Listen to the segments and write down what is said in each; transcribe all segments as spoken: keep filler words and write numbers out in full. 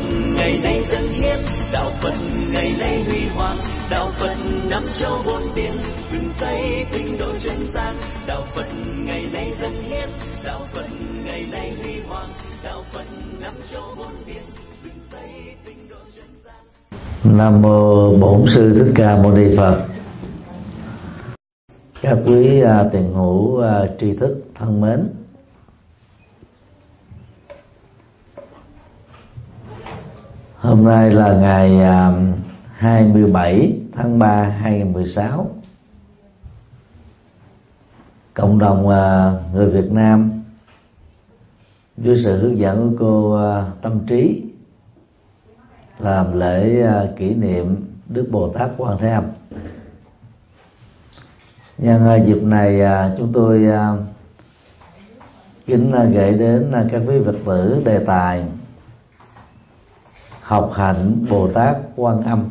ngày nay dân hiến, đạo Phật ngày nay huy hoàng, đạo Phật năm châu bốn biển, dựng xây tinh độ chân gian. Đạo Phật ngày nay dân hiến, đạo Phật ngày nay huy hoàng, đạo Phật năm châu bốn biển, dựng xây tinh độ chân gian. Nam mô Bổn Sư Thích Ca Mâu Ni Phật. Các quý uh, tiền hữu uh, tri thức thân mến, hôm nay là ngày uh, hai mươi bảy tháng ba hai nghìn không trăm mười sáu. Cộng đồng uh, người Việt Nam dưới sự hướng dẫn của cô uh, Tâm Trí làm lễ uh, kỷ niệm Đức Bồ Tát Quan Thế Âm. Nhân uh, dịp này uh, chúng tôi uh, kính uh, gửi đến uh, các quý Phật tử đề tài học hạnh Bồ Tát Quan Âm.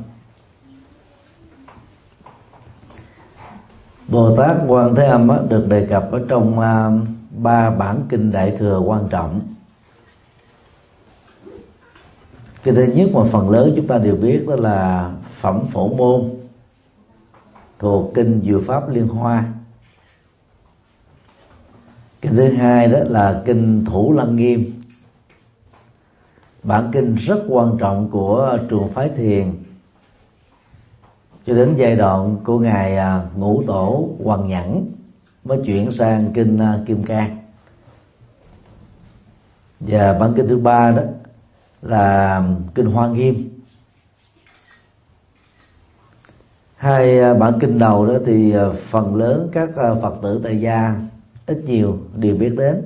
Bồ Tát Quan Thế Âm uh, được đề cập ở trong uh, ba bản kinh Đại Thừa quan trọng. Cái thứ nhất mà phần lớn chúng ta đều biết đó là Phẩm Phổ Môn thuộc kinh Diệu Pháp Liên Hoa. Cái thứ hai đó là kinh Thủ Lăng Nghiêm, bản kinh rất quan trọng của trường phái Thiền cho đến giai đoạn của ngài Ngũ Tổ Hoàng Nhẫn mới chuyển sang kinh Kim Cang. Và bản kinh thứ ba đó là kinh Hoa Nghiêm. Hai bản kinh đầu đó thì phần lớn các Phật tử tại gia ít nhiều đều biết đến.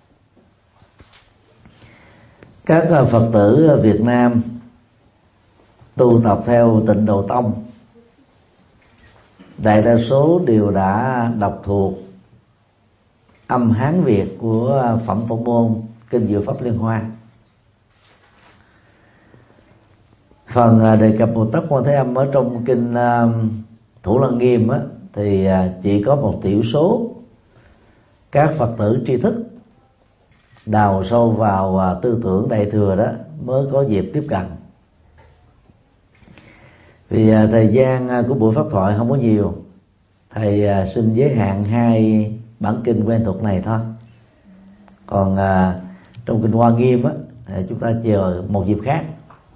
Các Phật tử Việt Nam tu tập theo Tịnh Độ Tông đại đa số đều đã đọc thuộc âm Hán Việt của Phẩm Phổ Môn kinh Diệu Pháp Liên Hoa. Phần đề cập Bồ Tát Quan Thế Âm ở trong kinh uh, Thủ Lăng Nghiêm á, thì uh, chỉ có một tiểu số các Phật tử tri thức đào sâu vào uh, tư tưởng Đại Thừa đó mới có dịp tiếp cận. Vì uh, thời gian uh, của buổi pháp thoại không có nhiều, thầy uh, xin giới hạn hai bản kinh quen thuộc này thôi. Còn uh, trong kinh Hoa Nghiêm á, chúng ta chờ một dịp khác.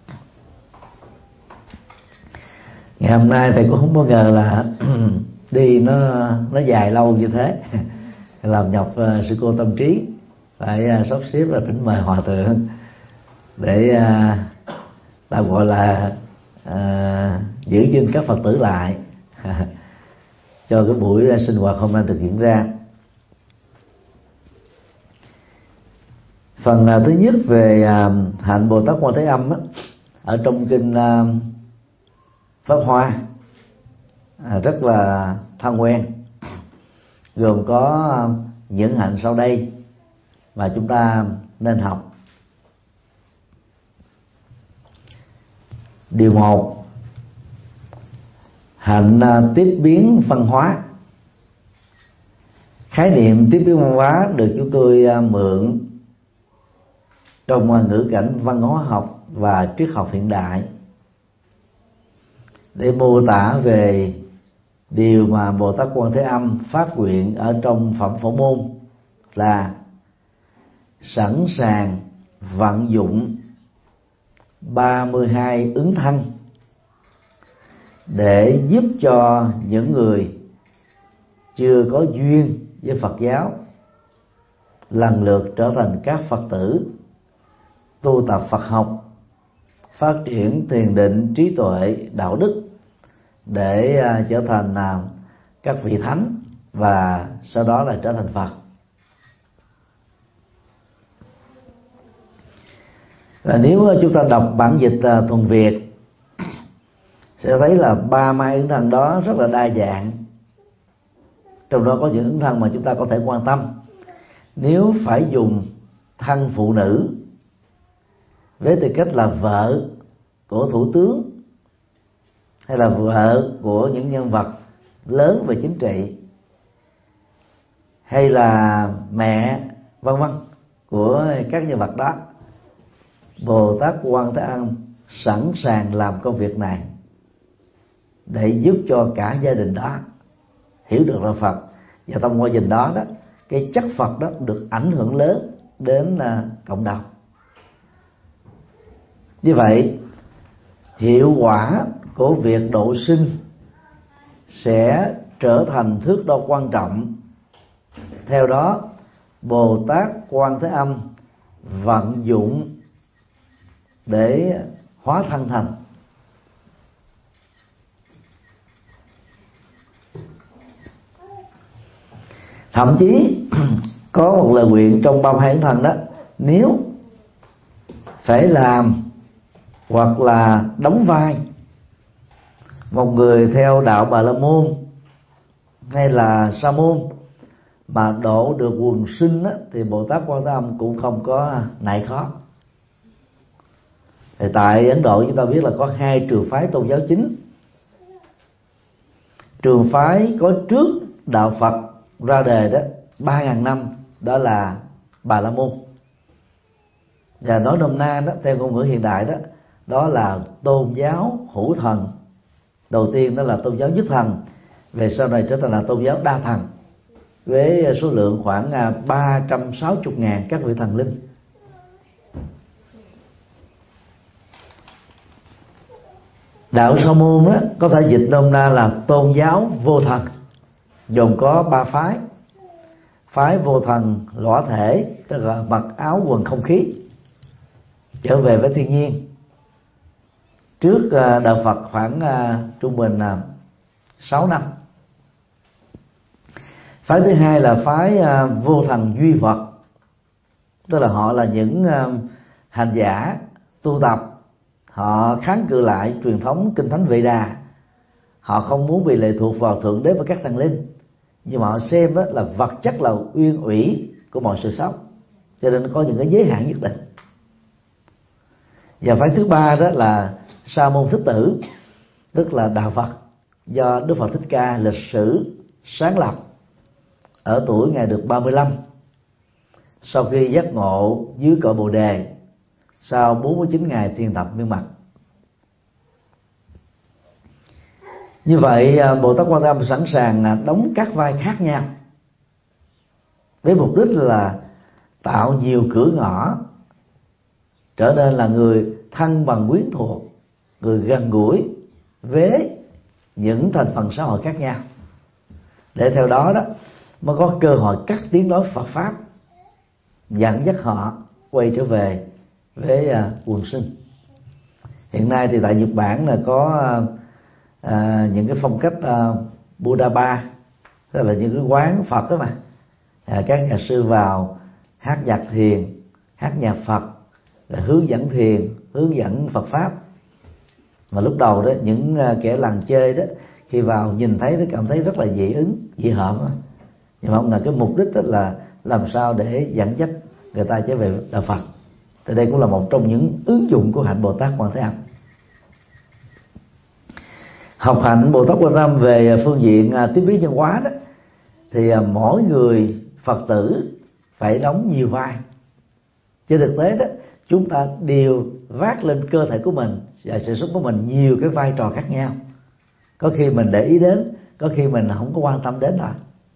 Ngày hôm nay thầy cũng không có ngờ là đi nó nó dài lâu như thế, làm nhọc uh, sư cô Tâm Trí phải uh, sắp xếp là thỉnh mời hòa thượng để uh, ta gọi là uh, giữ gìn các Phật tử lại cho cái buổi uh, sinh hoạt hôm nay được diễn ra. Phần uh, thứ nhất về uh, hạnh Bồ Tát Quan Thế Âm á, ở trong kinh uh, Pháp Hoa à, rất là thân quen, gồm có những hạnh sau đây mà chúng ta nên học. Điều một, hạnh tiếp biến văn hóa. Khái niệm tiếp biến văn hóa được chúng tôi mượn trong ngữ cảnh văn hóa học và triết học hiện đại để mô tả về điều mà Bồ Tát Quan Thế Âm phát nguyện ở trong Phẩm Phổ Môn là sẵn sàng vận dụng ba mươi hai ứng thân để giúp cho những người chưa có duyên với Phật giáo lần lượt trở thành các Phật tử, tu tập Phật học, phát triển thiền định, trí tuệ, đạo đức để uh, trở thành uh, các vị thánh và sau đó là trở thành Phật. Và nếu chúng ta đọc bản dịch uh, thuần Việt sẽ thấy là ba mai ứng thân đó rất là đa dạng. Trong đó có những ứng thân mà chúng ta có thể quan tâm. Nếu phải dùng thân phụ nữ với tư cách là vợ của thủ tướng hay là vợ của những nhân vật lớn về chính trị hay là mẹ vân vân của các nhân vật đó, Bồ Tát Quan Thế Âm sẵn sàng làm công việc này để giúp cho cả gia đình đó hiểu được là Phật, và thông qua nhìn đó đó cái chất Phật đó được ảnh hưởng lớn đến uh, cộng đồng. Như vậy hiệu quả của việc độ sinh sẽ trở thành thước đo quan trọng. Theo đó, Bồ Tát Quan Thế Âm vận dụng để hóa thân thành. Thậm chí có một lời nguyện trong ba mươi hai ấn thần đó, nếu phải làm hoặc là đóng vai một người theo đạo Bà La Môn hay là Sa Môn mà độ được quần sinh á, thì Bồ Tát Quan Thế Âm cũng không có nại khó. Thì tại Ấn Độ chúng ta biết là có hai trường phái tôn giáo chính. Trường phái có trước đạo Phật ra đời đó ba ngàn năm, đó là Bà La Môn. Và nói nôm na đó, theo ngôn ngữ hiện đại đó, đó là tôn giáo hữu thần. Đầu tiên đó là tôn giáo nhất thần, về sau này trở thành là tôn giáo đa thần, với số lượng khoảng ba trăm sáu mươi ngàn các vị thần linh. Đạo Sa Môn đó có thể dịch nôm na là tôn giáo vô thần, gồm có ba phái. Phái vô thần lõa thể, tức là mặc áo quần không khí, trở về với thiên nhiên trước đạo Phật khoảng trung bình sáu năm. Phái thứ hai là phái vô thần duy vật, tức là họ là những hành giả tu tập, họ kháng cự lại truyền thống kinh thánh Vệ Đà, họ không muốn bị lệ thuộc vào thượng đế và các thần linh, nhưng mà họ xem đó là vật chất là uyên ủy của mọi sự sống, cho nên có những cái giới hạn nhất định. Và phái thứ ba đó là Sa Môn Thích Tử, tức là đạo Phật do Đức Phật Thích Ca lịch sử sáng lập ở tuổi ngài được ba mươi lăm, sau khi giác ngộ dưới cội Bồ Đề, sau bốn mươi chín ngày thiền tập miên mật. Như vậy Bồ Tát Quan Thế Âm sẵn sàng đóng các vai khác nhau với mục đích là tạo nhiều cửa ngõ, trở nên là người thân bằng quyến thuộc, người gần gũi với những thành phần xã hội khác nhau, để theo đó đó mới có cơ hội cắt tiếng nói Phật pháp, dẫn dắt họ quay trở về với uh, quần sinh. Hiện nay thì tại Nhật Bản là có uh, những cái phong cách uh, Buddha Bar, tức là những cái quán Phật đó mà uh, các nhà sư vào hát nhạc thiền, hát nhạc Phật, là hướng dẫn thiền, hướng dẫn Phật pháp. Mà lúc đầu đó những uh, kẻ làng chơi đó khi vào nhìn thấy nó cảm thấy rất là dị ứng, dị hợm đó. Nhưng mà ông là cái mục đích đó là làm sao để dẫn dắt người ta trở về đạo Phật. Thì đây cũng là một trong những ứng dụng của hạnh Bồ Tát Quan Thế Âm. Học hạnh Bồ Tát Quan Thế Âm về phương diện tiếp biến nhân hóa đó, thì mỗi người Phật tử phải đóng nhiều vai. Trên thực tế đó, chúng ta đều vác lên cơ thể của mình và sự sống của mình nhiều cái vai trò khác nhau. Có khi mình để ý đến, có khi mình không có quan tâm đến thôi.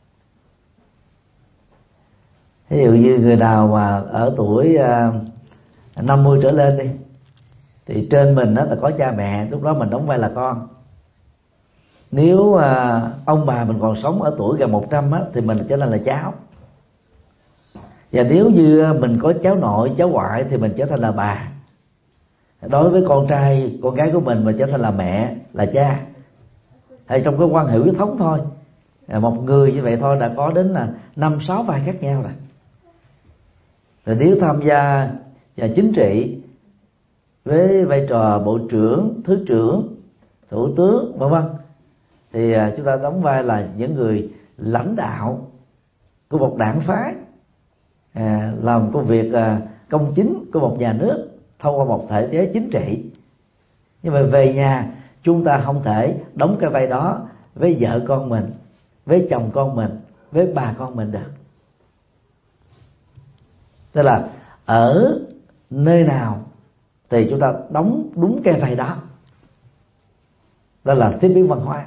Ví dụ như người nào mà ở tuổi năm mươi trở lên đi, thì trên mình đó là có cha mẹ, lúc đó mình đóng vai là con. Nếu ông bà mình còn sống ở tuổi gần một trăm á, thì mình trở nên là cháu. Và nếu như mình có cháu nội, cháu ngoại thì mình trở thành là bà. Đối với con trai, con gái của mình mình trở thành là mẹ, là cha. Hay trong cái quan hệ huyết thống thôi, một người như vậy thôi đã có đến là năm sáu vai khác nhau rồi. Rồi nếu tham gia và chính trị với vai trò bộ trưởng, thứ trưởng, thủ tướng vân vân, thì chúng ta đóng vai là những người lãnh đạo của một đảng phái, à, làm công việc à, công chính của một nhà nước thông qua một thể chế chính trị. Nhưng mà về nhà chúng ta không thể đóng cái vai đó với vợ con mình, với chồng con mình, với bà con mình được. Tức là ở nơi nào thì chúng ta đóng đúng cái vai đó, đó là tiếp biến văn hóa.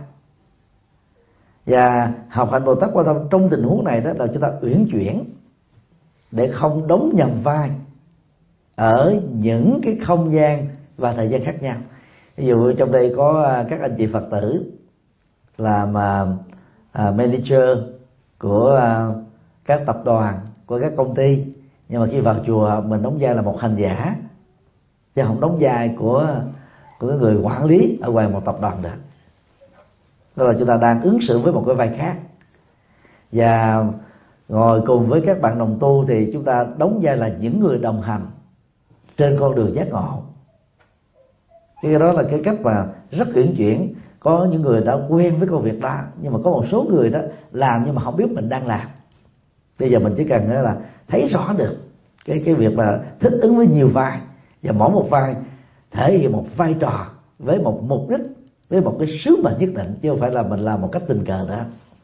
Và học hành Bồ Tát Quan Tâm trong tình huống này đó là chúng ta uyển chuyển để không đóng nhầm vai ở những cái không gian và thời gian khác nhau. Ví dụ trong đây có các anh chị Phật tử làm uh, manager của uh, các tập đoàn, của các công ty, nhưng mà khi vào chùa mình đóng vai là một hành giả, chứ không đóng vai của của cái người quản lý ở ngoài một tập đoàn được. Đó là chúng ta đang ứng xử với một cái vai khác. Và ngồi cùng với các bạn đồng tu thì chúng ta đóng vai là những người đồng hành trên con đường giác ngộ. Cái đó là cái cách mà rất uyển chuyển. Có những người đã quen với công việc đó, nhưng mà có một số người đó làm nhưng mà không biết mình đang làm. Bây giờ mình chỉ cần là thấy rõ được cái cái việc là thích ứng với nhiều vai, và mỗi một vai thể hiện một vai trò với một mục đích, với một cái sứ mệnh nhất định, chứ không phải là mình làm một cách tình cờ nữa.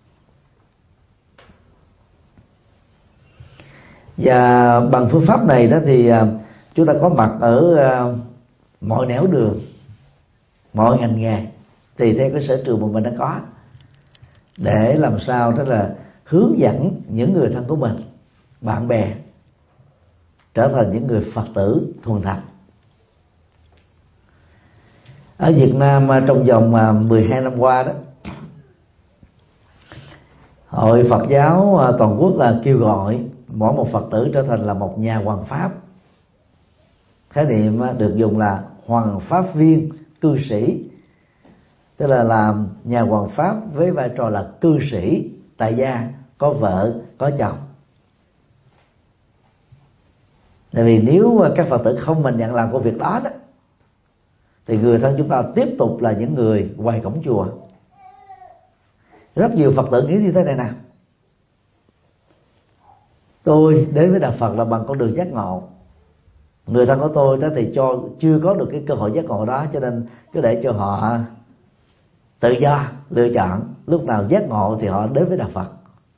Và bằng phương pháp này đó thì chúng ta có mặt ở mọi nẻo đường, mọi ngành nghề, tùy theo cái sở trường mà mình đã có, để làm sao đó là hướng dẫn những người thân của mình, bạn bè trở thành những người Phật tử thuần thành. Ở Việt Nam trong vòng mười hai năm qua đó, Hội Phật giáo toàn quốc là kêu gọi mỗi một Phật tử trở thành là một nhà hoằng pháp. Khái niệm được dùng là hoằng pháp viên cư sĩ, tức là làm nhà hoằng pháp với vai trò là cư sĩ tại gia, có vợ có chồng. Tại vì nếu các Phật tử không mình nhận làm công việc đó đó, thì người thân chúng ta tiếp tục là những người ngoài cổng chùa. Rất nhiều Phật tử nghĩ như thế này nè: tôi đến với Đạo Phật là bằng con đường giác ngộ, người thân của tôi đó thì cho chưa có được cái cơ hội giác ngộ đó, cho nên cứ để cho họ tự do lựa chọn, lúc nào giác ngộ thì họ đến với Đạo Phật.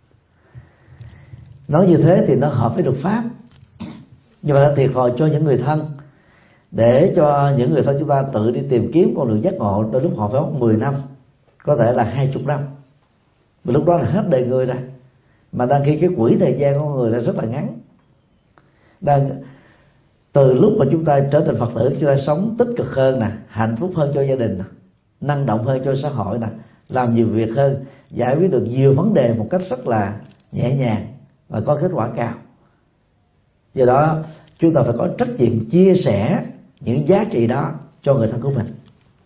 Nói như thế thì nó hợp với luật pháp, nhưng mà nó thiệt thòi cho những người thân, để cho những người thân chúng ta tự đi tìm kiếm con đường giác ngộ. Đôi lúc họ phải mất mười năm, có thể là hai chục năm, và lúc đó là hết đời người rồi, mà đang khi cái quỹ thời gian của người là rất là ngắn. Đang từ lúc mà chúng ta trở thành Phật tử, chúng ta sống tích cực hơn nè, hạnh phúc hơn cho gia đình nè, năng động hơn cho xã hội nè, làm nhiều việc hơn, giải quyết được nhiều vấn đề một cách rất là nhẹ nhàng và có kết quả cao. Do đó chúng ta phải có trách nhiệm chia sẻ những giá trị đó cho người thân của mình.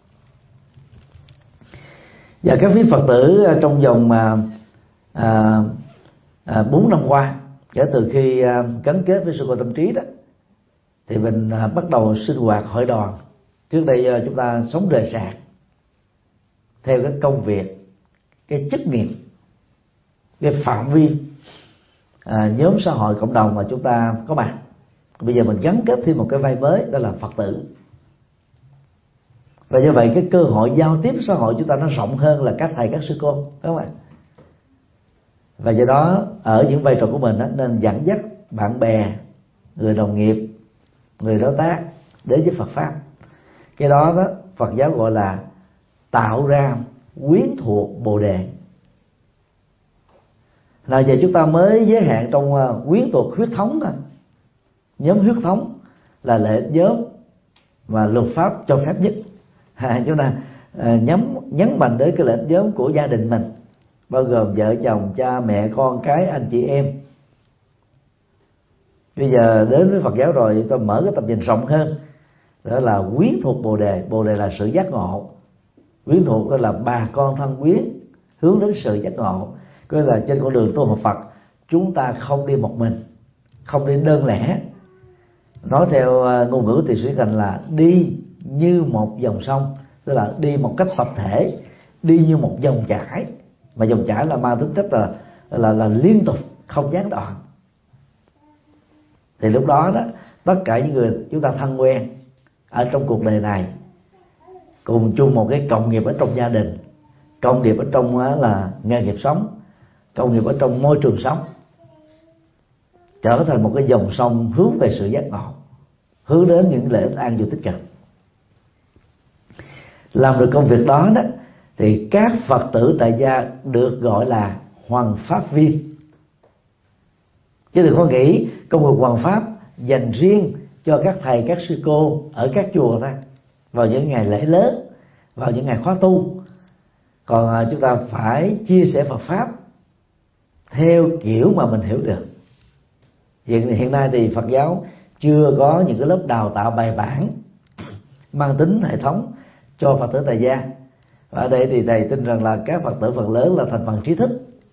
Và các quý Phật tử trong vòng mà à, à, bốn năm qua, kể từ khi à, gắn kết với Sư Cô Tâm Trí đó, thì mình à, bắt đầu sinh hoạt hội đoàn. Trước đây à, chúng ta sống rời rạc theo cái công việc, cái chức nghiệp, cái phạm vi à, nhóm xã hội cộng đồng mà chúng ta có mặt. Bây giờ mình gắn kết thêm một cái vai mới, đó là Phật tử. Và như vậy cái cơ hội giao tiếp xã hội chúng ta nó rộng hơn là các thầy các sư cô, đúng không ạ? Và do đó ở những vai trò của mình đó, nên dẫn dắt bạn bè, người đồng nghiệp, người đối tác đến với Phật pháp. Cái đó đó Phật giáo gọi là tạo ra quyến thuộc Bồ đề. Nào giờ chúng ta mới giới hạn trong quyến thuộc huyết thống thôi. Nhóm huyết thống là lệ nhóm mà luật pháp cho phép nhất. À, chúng ta à, nhắm nhấn mạnh đến cái lệnh nhóm của gia đình mình, bao gồm vợ chồng, cha mẹ, con cái, anh chị em. Bây giờ đến với Phật giáo rồi, tôi mở cái tầm nhìn rộng hơn, đó là quyến thuộc Bồ đề. Bồ đề là sự giác ngộ, quyến thuộc đó là bà con thân quyến hướng đến sự giác ngộ. Coi là trên con đường tu học Phật, chúng ta không đi một mình, không đi đơn lẻ. Nói theo ngôn ngữ Tỳ Sĩ Thành là đi như một dòng sông, tức là đi một cách tập thể, đi như một dòng chảy. Mà dòng chảy là mang tính chất là là là liên tục, không gián đoạn. Thì lúc đó đó, tất cả những người chúng ta thân quen ở trong cuộc đời này, cùng chung một cái cộng nghiệp ở trong gia đình, cộng nghiệp ở trong là nghề nghiệp sống, cộng nghiệp ở trong môi trường sống, trở thành một cái dòng sông hướng về sự giác ngộ, hướng đến những lợi ích an vui tích cực. Làm được công việc đó đó thì các Phật tử tại gia được gọi là hoằng pháp viên. Chứ đừng có nghĩ công việc hoằng pháp dành riêng cho các thầy các sư cô ở các chùa thôi, vào những ngày lễ lớn, vào những ngày khóa tu. Còn chúng ta phải chia sẻ Phật pháp theo kiểu mà mình hiểu được. Hiện hiện nay thì Phật giáo chưa có những cái lớp đào tạo bài bản mang tính hệ thống cho Phật tử tại gia. Và ở đây thì thầy tin rằng là các Phật tử phần lớn là thành phần trí thức,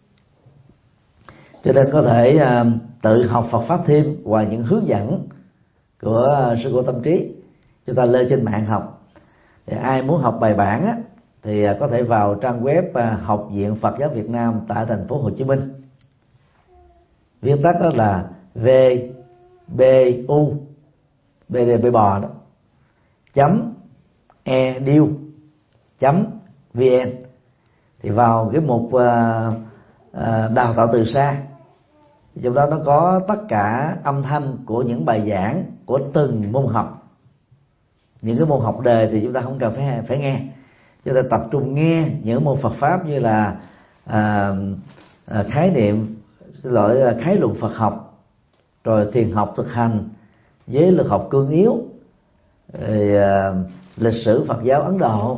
cho nên có thể uh, tự học Phật pháp thêm ngoài những hướng dẫn của uh, sư cô Tâm Trí. Chúng ta lên trên mạng học. Thì ai muốn học bài bản á, thì uh, có thể vào trang web uh, Học viện Phật giáo Việt Nam tại thành phố Hồ Chí Minh. Viết tắt đó là vê bê u, B D B bò đó, chấm edu chấm vn. Thì vào cái mục uh, uh, đào tạo từ xa, trong đó nó có tất cả âm thanh của những bài giảng của từng môn học. Những cái môn học đề thì chúng ta không cần phải phải nghe, chúng ta tập trung nghe những môn Phật pháp như là à, à, khái niệm, loại khái luận Phật học, rồi thiền học thực hành, giới lực học cương yếu, rồi, à, lịch sử Phật giáo Ấn Độ,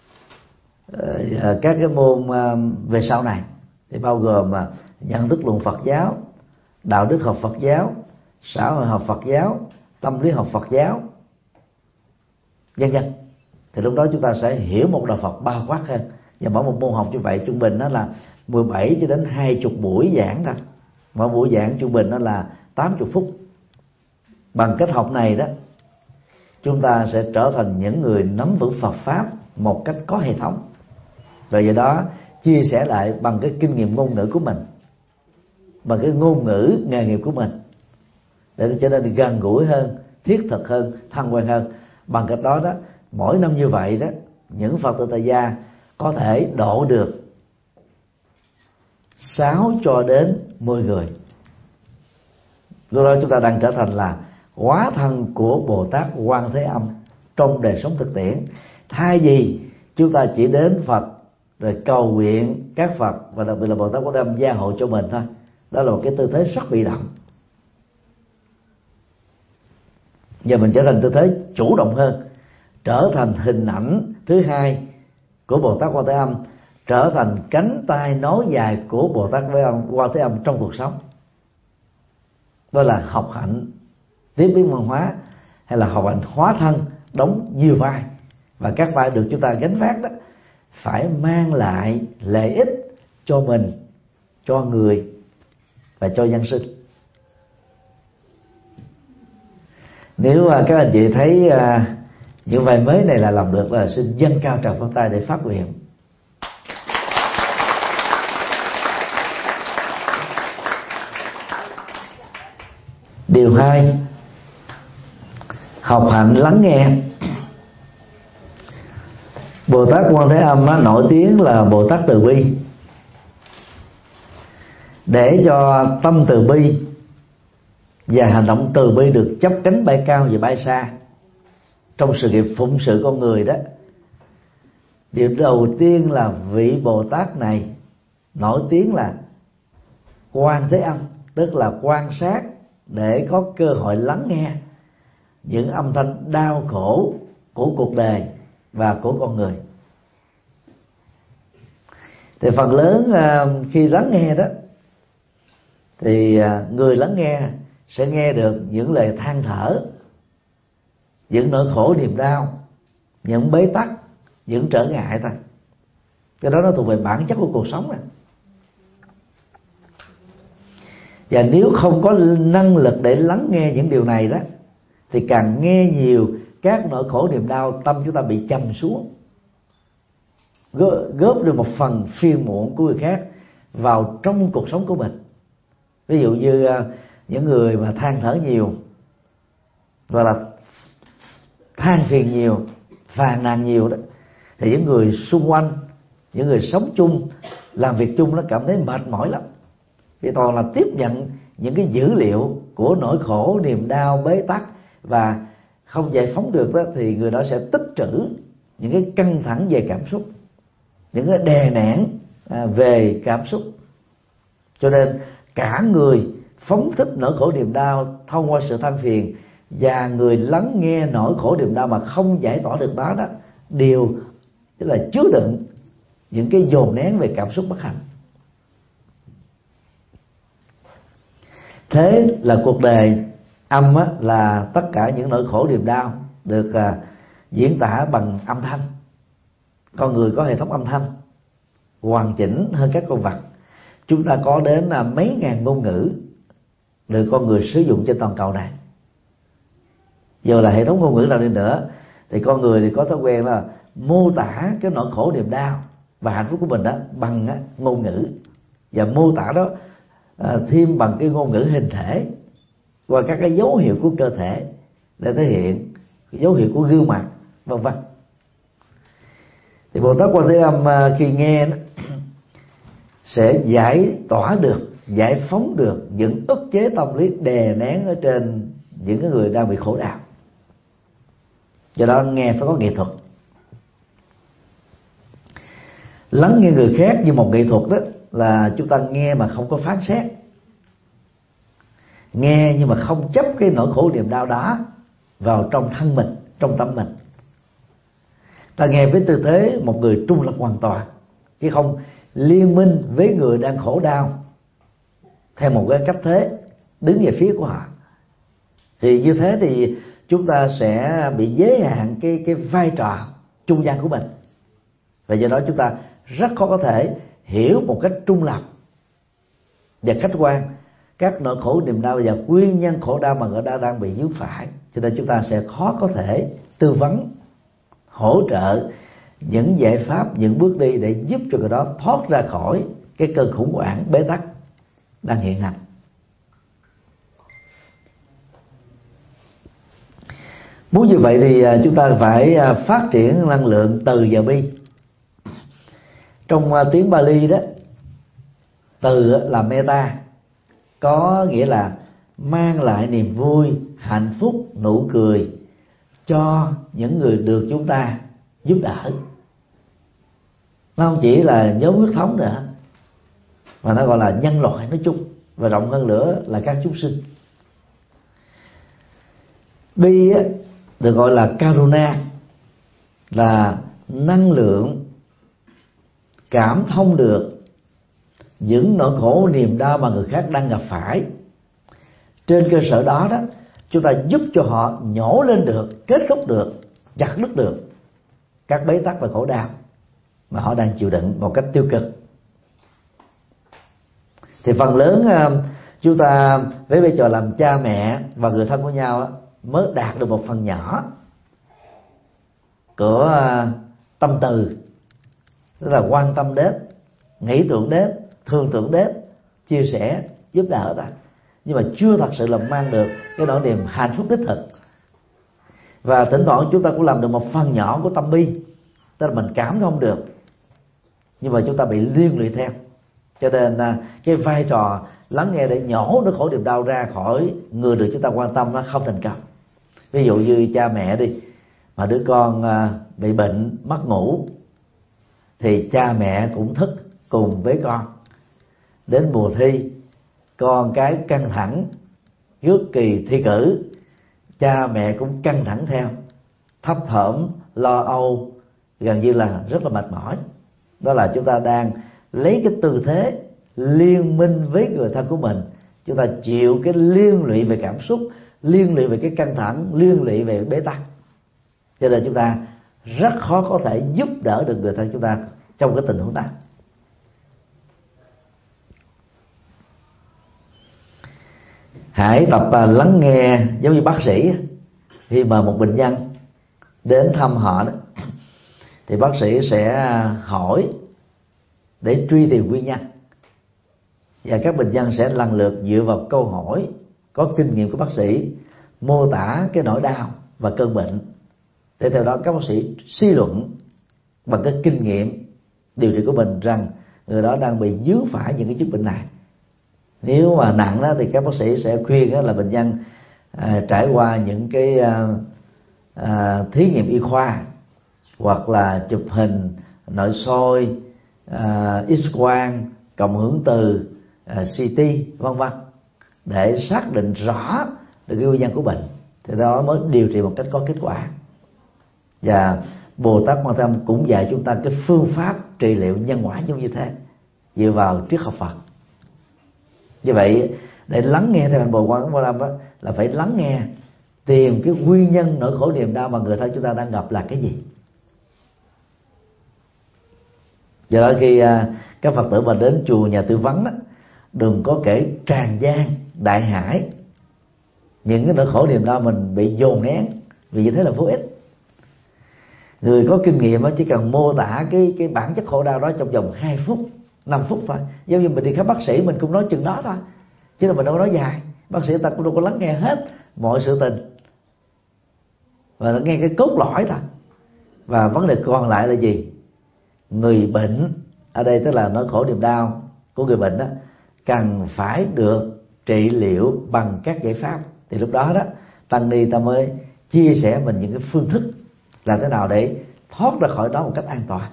à, các cái môn à, về sau này thì bao gồm à, nhận thức luận Phật giáo, đạo đức học Phật giáo, xã hội học Phật giáo, tâm lý học Phật giáo, vân vân. Thì lúc đó chúng ta sẽ hiểu một đạo Phật bao quát hơn. Và mỗi một môn học như vậy trung bình nó là mười bảy cho đến hai mươi buổi giảng thôi. Mỗi buổi giảng trung bình nó là tám mươi phút. Bằng cách học này đó, chúng ta sẽ trở thành những người nắm vững Phật pháp một cách có hệ thống. Và do đó chia sẻ lại bằng cái kinh nghiệm ngôn ngữ của mình, bằng cái ngôn ngữ nghề nghiệp của mình, để nó trở nên gần gũi hơn, thiết thực hơn, thân quen hơn. Bằng cách đó đó, mỗi năm như vậy đó, những Phật tử tại gia có thể độ được sáu cho đến mười người. Lúc đó chúng ta đang trở thành là hóa thân của Bồ Tát Quan Thế Âm trong đời sống thực tiễn. Thay vì chúng ta chỉ đến Phật rồi cầu nguyện các Phật và đặc biệt là Bồ Tát Quan Thế Âm gia hộ cho mình thôi, đó là một cái tư thế rất bị động. Giờ mình trở thành tư thế chủ động hơn, trở thành hình ảnh thứ hai của Bồ Tát Quan Thế Âm, trở thành cánh tay nối dài của Bồ Tát Quan Thế Âm trong cuộc sống. Đó là học hạnh tiếp biến văn hóa, hay là học hạnh hóa thân, đóng nhiều vai, và các vai được chúng ta gánh vác đó phải mang lại lợi ích cho mình, cho người và cho nhân sinh. Nếu các anh chị thấy những vai mới này là làm được, là xin dâng cao tràng pháo tay để phát nguyện. Điều hai, học hạnh lắng nghe. Bồ Tát Quan Thế Âm nó nổi tiếng là Bồ Tát từ bi. Để cho tâm từ bi và hành động từ bi được chắp cánh bay cao và bay xa trong sự nghiệp phụng sự con người đó, điều đầu tiên là vị Bồ Tát này nổi tiếng là Quan Thế Âm, tức là quan sát để có cơ hội lắng nghe những âm thanh đau khổ của cuộc đời và của con người. Thì phần lớn khi lắng nghe đó, thì người lắng nghe sẽ nghe được những lời than thở, những nỗi khổ niềm đau, những bế tắc, những trở ngại thôi. Cái đó nó thuộc về bản chất của cuộc sống này. Và nếu không có năng lực để lắng nghe những điều này đó, thì càng nghe nhiều các nỗi khổ niềm đau, tâm chúng ta bị chầm xuống, góp được một phần phiền muộn của người khác vào trong cuộc sống của mình. Ví dụ như những người mà than thở nhiều, gọi là than phiền nhiều, phàn nàn nhiều đó, thì những người xung quanh, những người sống chung, làm việc chung, nó cảm thấy mệt mỏi lắm. Vì toàn là tiếp nhận những cái dữ liệu của nỗi khổ, niềm đau, bế tắc, và không giải phóng được đó, thì người đó sẽ tích trữ những cái căng thẳng về cảm xúc, những cái đè nén à, về cảm xúc. Cho nên cả người phóng thích nỗi khổ niềm đau thông qua sự than phiền, và người lắng nghe nỗi khổ niềm đau mà không giải tỏa được đó đó, đều tức là chứa đựng những cái dồn nén về cảm xúc bất hạnh. Thế là cuộc đời âm á, là tất cả những nỗi khổ niềm đau được à, diễn tả bằng âm thanh. Con người có hệ thống âm thanh hoàn chỉnh hơn các con vật. Chúng ta có đến là mấy ngàn ngôn ngữ được con người sử dụng trên toàn cầu này. Giờ là hệ thống ngôn ngữ nào đi nữa thì con người thì có thói quen là mô tả cái nỗi khổ niềm đau và hạnh phúc của mình đó bằng á, ngôn ngữ, và mô tả đó à, thêm bằng cái ngôn ngữ hình thể qua các cái dấu hiệu của cơ thể để thể hiện dấu hiệu của gương mặt, vân vân. Thì Bồ Tát Quan Thế Âm khi nghe đó, sẽ giải tỏa được, giải phóng được những ức chế tâm lý đè nén ở trên những cái người đang bị khổ đau. Do đó nghe phải có nghệ thuật. Lắng nghe người khác như một nghệ thuật đó là chúng ta nghe mà không có phán xét, nghe nhưng mà không chấp cái nỗi khổ niềm đau đó vào trong thân mình, trong tâm mình. Ta nghe với tư thế một người trung lập hoàn toàn, chứ không liên minh với người đang khổ đau theo một cái cách thế đứng về phía của họ. Thì như thế thì chúng ta sẽ bị giới hạn cái cái vai trò trung gian của mình, và do đó chúng ta rất khó có thể hiểu một cách trung lập và khách quan các nỗi khổ niềm đau và nguyên nhân khổ đau mà người ta đang bị vướng phải. Cho nên chúng ta sẽ khó có thể tư vấn, hỗ trợ những giải pháp, những bước đi để giúp cho người đó thoát ra khỏi cái cơn khủng hoảng bế tắc đang hiện hành. Muốn như vậy thì chúng ta phải phát triển năng lượng từ và bi. Trong tiếng Bali đó, từ là meta, có nghĩa là mang lại niềm vui, hạnh phúc, nụ cười cho những người được chúng ta giúp đỡ. Nó không chỉ là nhóm huyết thống nữa, mà nó gọi là nhân loại nói chung, và rộng hơn nữa là các chúng sinh. Bi á, được gọi là Karuna, là năng lượng cảm thông được những nỗi khổ niềm đau mà người khác đang gặp phải. Trên cơ sở đó đó, chúng ta giúp cho họ nhổ lên được, kết thúc được, chặt đứt được các bế tắc và khổ đau mà họ đang chịu đựng một cách tiêu cực. Thì phần lớn chúng ta với vai trò làm cha mẹ và người thân của nhau mới đạt được một phần nhỏ của tâm từ, tức là quan tâm đến, nghĩ tưởng đến, thương tưởng đến, chia sẻ, giúp đỡ ta, nhưng mà chưa thật sự là mang được cái nỗi niềm hạnh phúc đích thực. Và thỉnh thoảng chúng ta cũng làm được một phần nhỏ của tâm bi, tức là mình cảm không được, nhưng mà chúng ta bị liên lụy theo. Cho nên cái vai trò lắng nghe để nhổ nỗi khổ niềm đau ra khỏi người được chúng ta quan tâm nó không thành công. Ví dụ như cha mẹ đi, mà đứa con bị bệnh mất ngủ, thì cha mẹ cũng thức cùng với con. Đến mùa thi, con cái căng thẳng trước kỳ thi cử, cha mẹ cũng căng thẳng theo, thấp thỏm, lo âu, gần như là rất là mệt mỏi. Đó là chúng ta đang lấy cái tư thế liên minh với người thân của mình, chúng ta chịu cái liên lụy về cảm xúc, liên lụy về cái căng thẳng, liên lụy về bế tắc. Cho nên chúng ta rất khó có thể giúp đỡ được người thân chúng ta trong cái tình huống đó. Hãy tập lắng nghe giống như bác sĩ khi mà một bệnh nhân đến thăm họ đó, thì bác sĩ sẽ hỏi để truy tìm nguyên nhân, và các bệnh nhân sẽ lần lượt dựa vào câu hỏi có kinh nghiệm của bác sĩ mô tả cái nỗi đau và cơn bệnh, để theo đó các bác sĩ suy luận bằng cái kinh nghiệm điều trị của mình rằng người đó đang bị vướng phải những cái chứng bệnh này. Nếu mà nặng đó thì các bác sĩ sẽ khuyên đó là bệnh nhân à, trải qua những cái à, à, thí nghiệm y khoa, hoặc là chụp hình nội soi, à, X-quang, cộng hưởng từ, à, xê tê vân vân, để xác định rõ được cái nguyên nhân của bệnh, thì đó mới điều trị một cách có kết quả. Và Bồ Tát Quan Thế Âm cũng dạy chúng ta cái phương pháp trị liệu nhân quả giống như thế, dựa vào triết học Phật. Như vậy để lắng nghe theo hành Bồ Quan Thế Âm đó, là phải lắng nghe, tìm cái nguyên nhân nỗi khổ niềm đau mà người thân chúng ta đang gặp là cái gì. Do đó khi à, các Phật tử mà đến chùa nhà tư vấn đó, đừng có kể tràn gian đại hải những cái nỗi khổ niềm đau mình bị dồn nén, vì như thế là vô ích. Người có kinh nghiệm chỉ cần mô tả cái cái bản chất khổ đau đó trong vòng hai phút, năm phút thôi. Giống như mình đi khám bác sĩ, mình cũng nói chừng đó thôi, chứ là mình đâu có nói dài. Bác sĩ ta cũng đâu có lắng nghe hết mọi sự tình, và nghe cái cốt lõi thôi. Và vấn đề còn lại là gì? Người bệnh ở đây tức là nỗi khổ niềm đau của người bệnh đó cần phải được trị liệu bằng các giải pháp. Thì lúc đó đó tăng ni ta mới chia sẻ mình những cái phương thức làm thế nào để thoát ra khỏi đó một cách an toàn.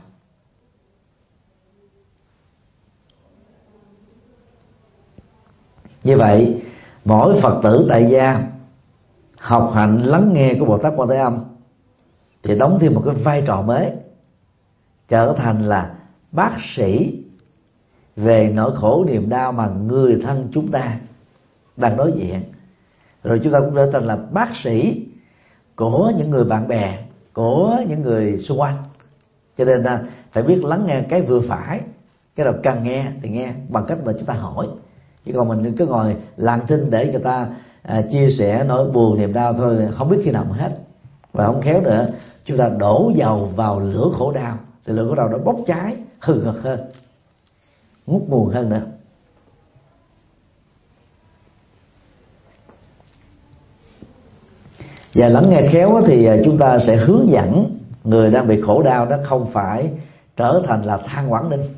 Như vậy mỗi Phật tử tại gia học hạnh lắng nghe của Bồ Tát Quan Thế Âm thì đóng thêm một cái vai trò mới, trở thành là bác sĩ về nỗi khổ niềm đau mà người thân chúng ta đang đối diện. Rồi chúng ta cũng trở thành là bác sĩ của những người bạn bè, của những người xung quanh. Cho nên là phải biết lắng nghe cái vừa phải, cái nào cần nghe thì nghe bằng cách mà chúng ta hỏi. Chứ còn mình cứ ngồi lặng thinh để người ta à, chia sẻ nỗi buồn niềm đau thôi, không biết khi nào mà hết. Và không khéo nữa chúng ta đổ dầu vào lửa khổ đau, thì lửa khổ đau nó bốc cháy hừng hực hơn, ngút nguồn hơn nữa. Và lắng nghe khéo thì chúng ta sẽ hướng dẫn người đang bị khổ đau đó không phải trở thành là than oán ninh.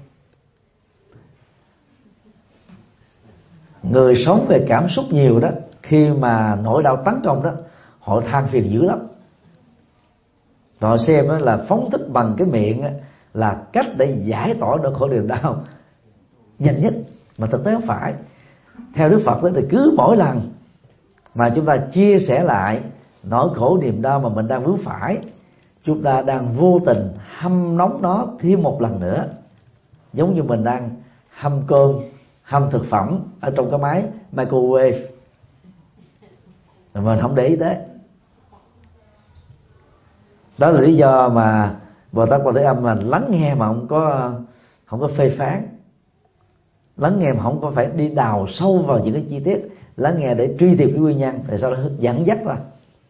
Người sống về cảm xúc nhiều đó, khi mà nỗi đau tấn công đó, họ than phiền dữ lắm. Họ xem đó là phóng thích bằng cái miệng là cách để giải tỏa nỗi khổ niềm đau nhanh nhất, mà thực tế không phải. Theo Đức Phật đó, thì cứ mỗi lần mà chúng ta chia sẻ lại nỗi khổ niềm đau mà mình đang vướng phải, chúng ta đang vô tình hâm nóng nó thêm một lần nữa, giống như mình đang hâm cơm, hâm thực phẩm ở trong cái máy microwave, mình không để ý tới. Đó là lý do mà Bồ Tát Quan Thế Âm mà lắng nghe mà không có không có phê phán, lắng nghe mà không có phải đi đào sâu vào những cái chi tiết, lắng nghe để truy tìm cái nguyên nhân, rồi sau đó dẫn dắt ra.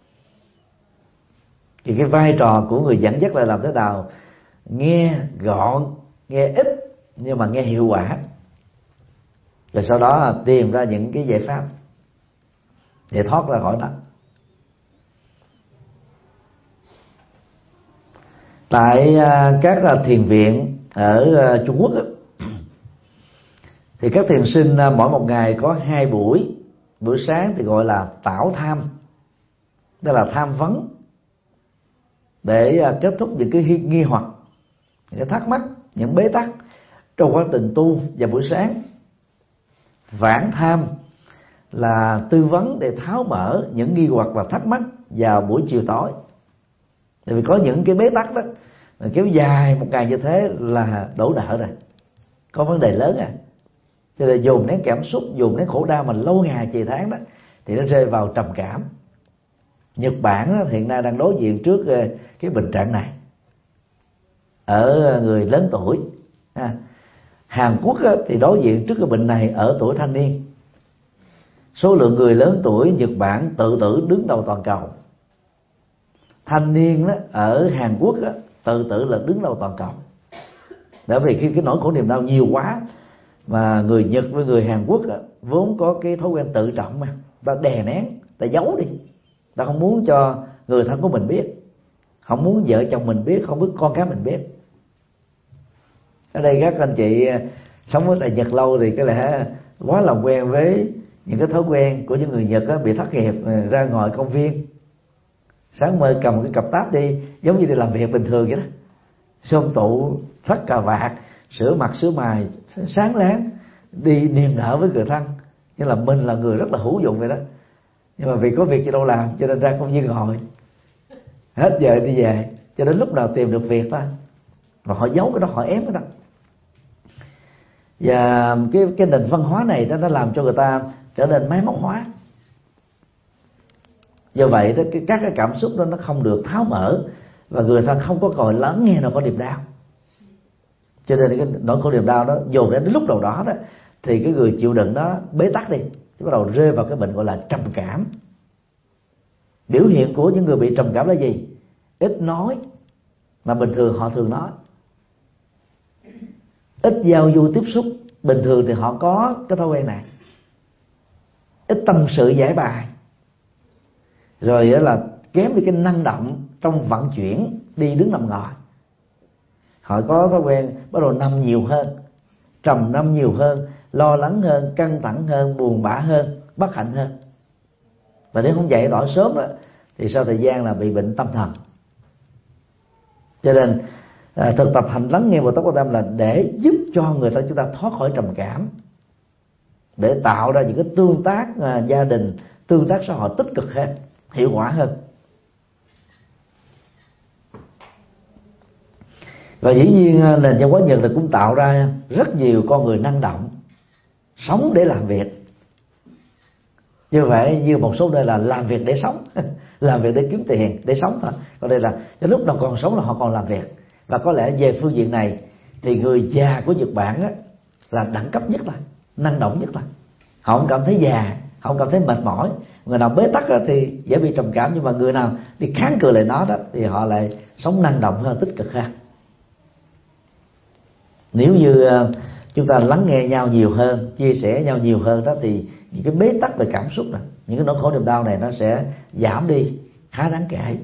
Thì cái vai trò của người dẫn dắt là làm thế nào nghe gọn, nghe ít nhưng mà nghe hiệu quả, rồi sau đó tìm ra những cái giải pháp để thoát ra khỏi đó. Tại các thiền viện ở Trung Quốc thì các thiền sinh mỗi một ngày có hai buổi. Buổi sáng thì gọi là tảo tham, tức là tham vấn, để kết thúc những cái nghi hoặc, những cái thắc mắc, những bế tắc trong quá trình tu vào buổi sáng. Vãn tham là tư vấn để tháo mở những nghi hoặc và thắc mắc vào buổi chiều tối. Tại vì có những cái bế tắc đó kéo dài một ngày như thế là đổ nợ rồi, có vấn đề lớn à. Cho nên dồn nén cảm xúc, dồn nén khổ đau mà lâu ngày trì tháng đó thì nó rơi vào trầm cảm. Nhật Bản đó, hiện nay đang đối diện trước cái bệnh trạng này ở người lớn tuổi. À, Hàn Quốc đó, thì đối diện trước cái bệnh này ở tuổi thanh niên. Số lượng người lớn tuổi Nhật Bản tự tử đứng đầu toàn cầu. Thanh niên đó, ở Hàn Quốc đó, tự tử là đứng đầu toàn cầu. Bởi vì khi cái nỗi khổ niềm đau nhiều quá, mà người Nhật với người Hàn Quốc đó, vốn có cái thói quen tự trọng mà ta đè nén, ta giấu đi, ta không muốn cho người thân của mình biết, không muốn vợ chồng mình biết, không muốn con cái mình biết. Ở đây các anh chị sống ở tại Nhật lâu thì có lẽ quá làm quen với những cái thói quen của những người Nhật đó, bị thất nghiệp ra ngoài công viên Sáng mơ cầm cái cặp táp đi, giống như đi làm việc bình thường vậy đó, xôm tụ, thắt cà vạt, sửa mặt sửa mày, sáng láng, đi niềm nở với người thân, như là mình là người rất là hữu dụng vậy đó. Nhưng mà vì có việc gì đâu làm, cho nên ra công viên ngồi, hết giờ đi về, cho đến lúc nào tìm được việc thôi. Mà họ giấu cái đó, họ ém cái đó. Và cái cái nền văn hóa này đó, nó làm cho người ta trở nên máy móc hóa. Do vậy đó, cái, các cái cảm xúc đó nó không được tháo mở, và người ta không có còn lắng nghe nào có niềm đau. Cho nên cái nỗi khổ niềm đau đó dồn đến lúc nào đó đó, thì cái người chịu đựng đó bế tắc đi, thì bắt đầu rơi vào cái bệnh gọi là trầm cảm. Biểu hiện của những người bị trầm cảm là gì? Ít nói, mà bình thường họ thường nói. Ít giao du tiếp xúc, bình thường thì họ có cái thói quen này. Ít tâm sự giải bài. Rồi là kém đi cái năng động trong vận chuyển đi đứng nằm ngồi. Họ có thói quen bắt đầu nằm nhiều hơn, trầm ngâm nhiều hơn, lo lắng hơn, căng thẳng hơn, buồn bã hơn, bất hạnh hơn. Và nếu không dậy rõ sớm đó, thì sau thời gian là bị bệnh tâm thần. Cho nên à, thực tập hành lắng nghe Bồ Tát Quan Tâm là để giúp cho người ta chúng ta thoát khỏi trầm cảm, để tạo ra những cái tương tác à, gia đình, tương tác xã hội tích cực hơn, hiệu quả hơn. Và dĩ nhiên nền văn hóa Nhật thì cũng tạo ra rất nhiều con người năng động, sống để làm việc. Như vậy như một số nơi là làm việc để sống, làm việc để kiếm tiền, để sống thôi. Còn đây là cái lúc nào còn sống là họ còn làm việc. Và có lẽ về phương diện này thì người già của Nhật Bản á, là đẳng cấp nhất là năng động nhất là. Họ không cảm thấy già, họ không cảm thấy mệt mỏi. Người nào bế tắc á, thì dễ bị trầm cảm, nhưng mà người nào đi kháng cự lại nó đó thì họ lại sống năng động hơn, tích cực hơn. Nếu như chúng ta lắng nghe nhau nhiều hơn, chia sẻ nhau nhiều hơn đó, thì những cái bế tắc về cảm xúc này, những cái nỗi khổ niềm đau này nó sẽ giảm đi khá đáng kể.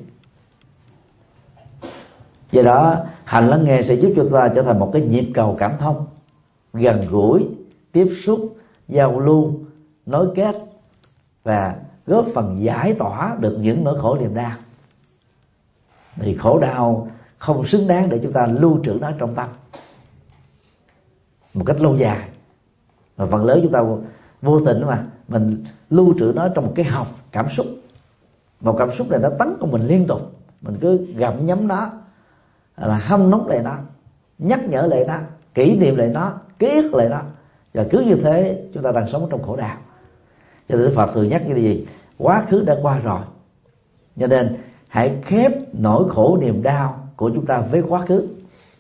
Do đó hành lắng nghe sẽ giúp cho chúng ta trở thành một cái nhịp cầu cảm thông, gần gũi, tiếp xúc, giao lưu, nối kết và góp phần giải tỏa được những nỗi khổ niềm đau. Thì khổ đau không xứng đáng để chúng ta lưu trữ nó trong tâm một cách lâu dài, mà phần lớn chúng ta vô tình mà mình lưu trữ nó trong một cái hộc cảm xúc. Một cảm xúc này nó tấn công mình liên tục, mình cứ gặm nhấm nó, là hâm nóng lại nó, nhắc nhở lại nó, kỷ niệm lại nó, ký ức lại nó, và cứ như thế chúng ta đang sống trong khổ đau. Cho nên Đức Phật thường nhắc như là gì? Quá khứ đã qua rồi, cho nên hãy khép nỗi khổ niềm đau của chúng ta với quá khứ.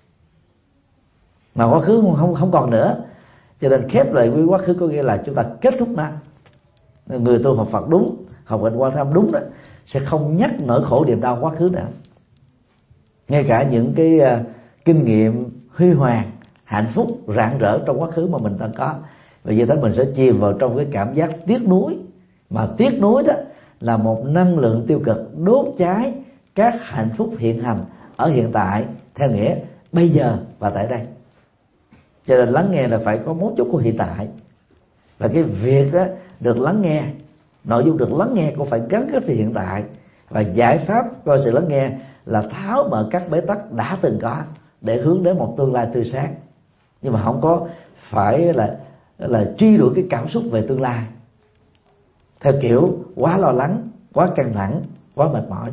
Mà quá khứ không không còn nữa, cho nên khép lại với quá khứ có nghĩa là chúng ta kết thúc nó. Người tu học Phật đúng, học Hạnh Quan Tham đúng đó, sẽ không nhắc nỗi khổ niềm đau quá khứ nữa. Ngay cả những cái uh, kinh nghiệm huy hoàng, hạnh phúc rạng rỡ trong quá khứ mà mình đang có, và giờ đó mình sẽ chìm vào trong cái cảm giác tiếc nuối. Mà tiếc nuối đó là một năng lượng tiêu cực đốt cháy các hạnh phúc hiện hành ở hiện tại, theo nghĩa bây giờ và tại đây. Cho nên lắng nghe là phải có mấu chốt của hiện tại, và cái việc đó, được lắng nghe, nội dung được lắng nghe cũng phải gắn kết với hiện tại. Và giải pháp coi sự lắng nghe là tháo mở các bế tắc đã từng có để hướng đến một tương lai tươi sáng, nhưng mà không có phải là là truy đuổi cái cảm xúc về tương lai theo kiểu quá lo lắng, quá căng thẳng, quá mệt mỏi.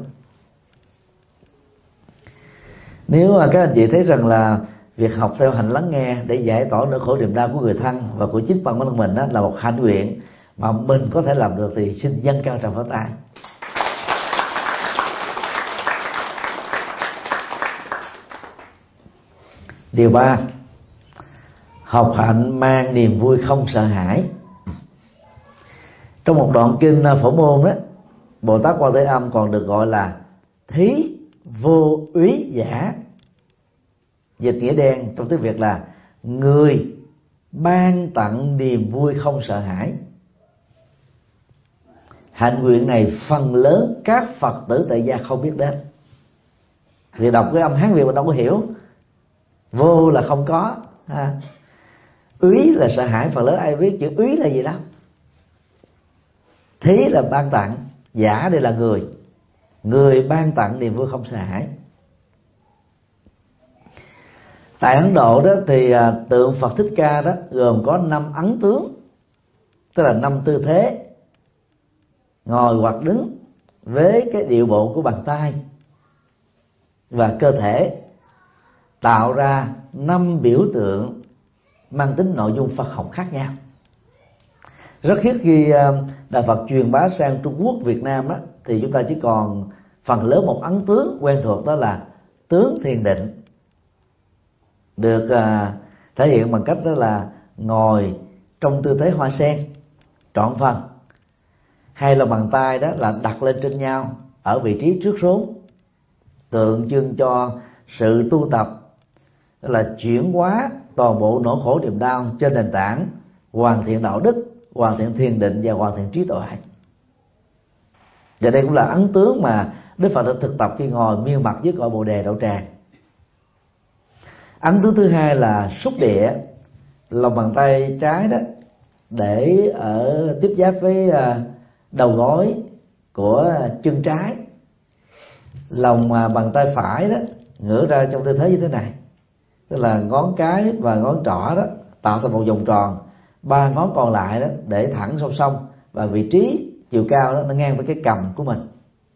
Nếu mà các anh chị thấy rằng là việc học theo hành lắng nghe để giải tỏa nỗi khổ niềm đau của người thân và của chính bản thân mình đó là một hạnh nguyện mà mình có thể làm được, thì xin dâng cao tràng pháo tay. Điều ba, học hạnh mang niềm vui không sợ hãi. Trong một đoạn kinh Phổ Môn đó, Bồ Tát Quan Thế Âm còn được gọi là thí vô úy giả. Dịch nghĩa đen trong tiếng Việt là người ban tặng niềm vui không sợ hãi. Hạnh nguyện này phần lớn các Phật tử tại gia không biết đến, vì đọc cái âm Hán Việt mà đâu có hiểu. Vô là không có, ha. Úy là sợ hãi, phần lớn ai biết chữ úy là gì đó. Thí là ban tặng, giả đây là người. người ban tặng niềm vui không sợ hãi. Tại Ấn Độ đó thì tượng Phật Thích Ca đó gồm có năm ấn tướng, tức là năm tư thế ngồi hoặc đứng với cái điệu bộ của bàn tay và cơ thể, tạo ra năm biểu tượng mang tính nội dung Phật học khác nhau. Rất hiếm khi Đạo Phật truyền bá sang Trung Quốc, Việt Nam đó, thì chúng ta chỉ còn phần lớn một ấn tướng quen thuộc, đó là tướng thiền định, được thể hiện bằng cách đó là ngồi trong tư thế hoa sen trọn phần, hay là bàn tay đó là đặt lên trên nhau ở vị trí trước rốn, tượng trưng cho sự tu tập, tức là chuyển hóa toàn bộ nỗi khổ niềm đau trên nền tảng hoàn thiện đạo đức, hoàn thiện thiền định và hoàn thiện trí tuệ. Và đây cũng là ấn tướng mà Đức Phật đã thực tập khi ngồi miên mặt dưới cội Bồ Đề Đậu Tràng. Ấn tướng thứ hai là xúc địa, lòng bàn tay trái đó để ở tiếp giáp với đầu gối của chân trái, lòng bàn tay phải đó ngửa ra trong tư thế như thế này, tức là ngón cái và ngón trỏ đó tạo thành một vòng tròn, ba ngón còn lại đó để thẳng song song, và vị trí chiều cao đó nó ngang với cái cằm của mình.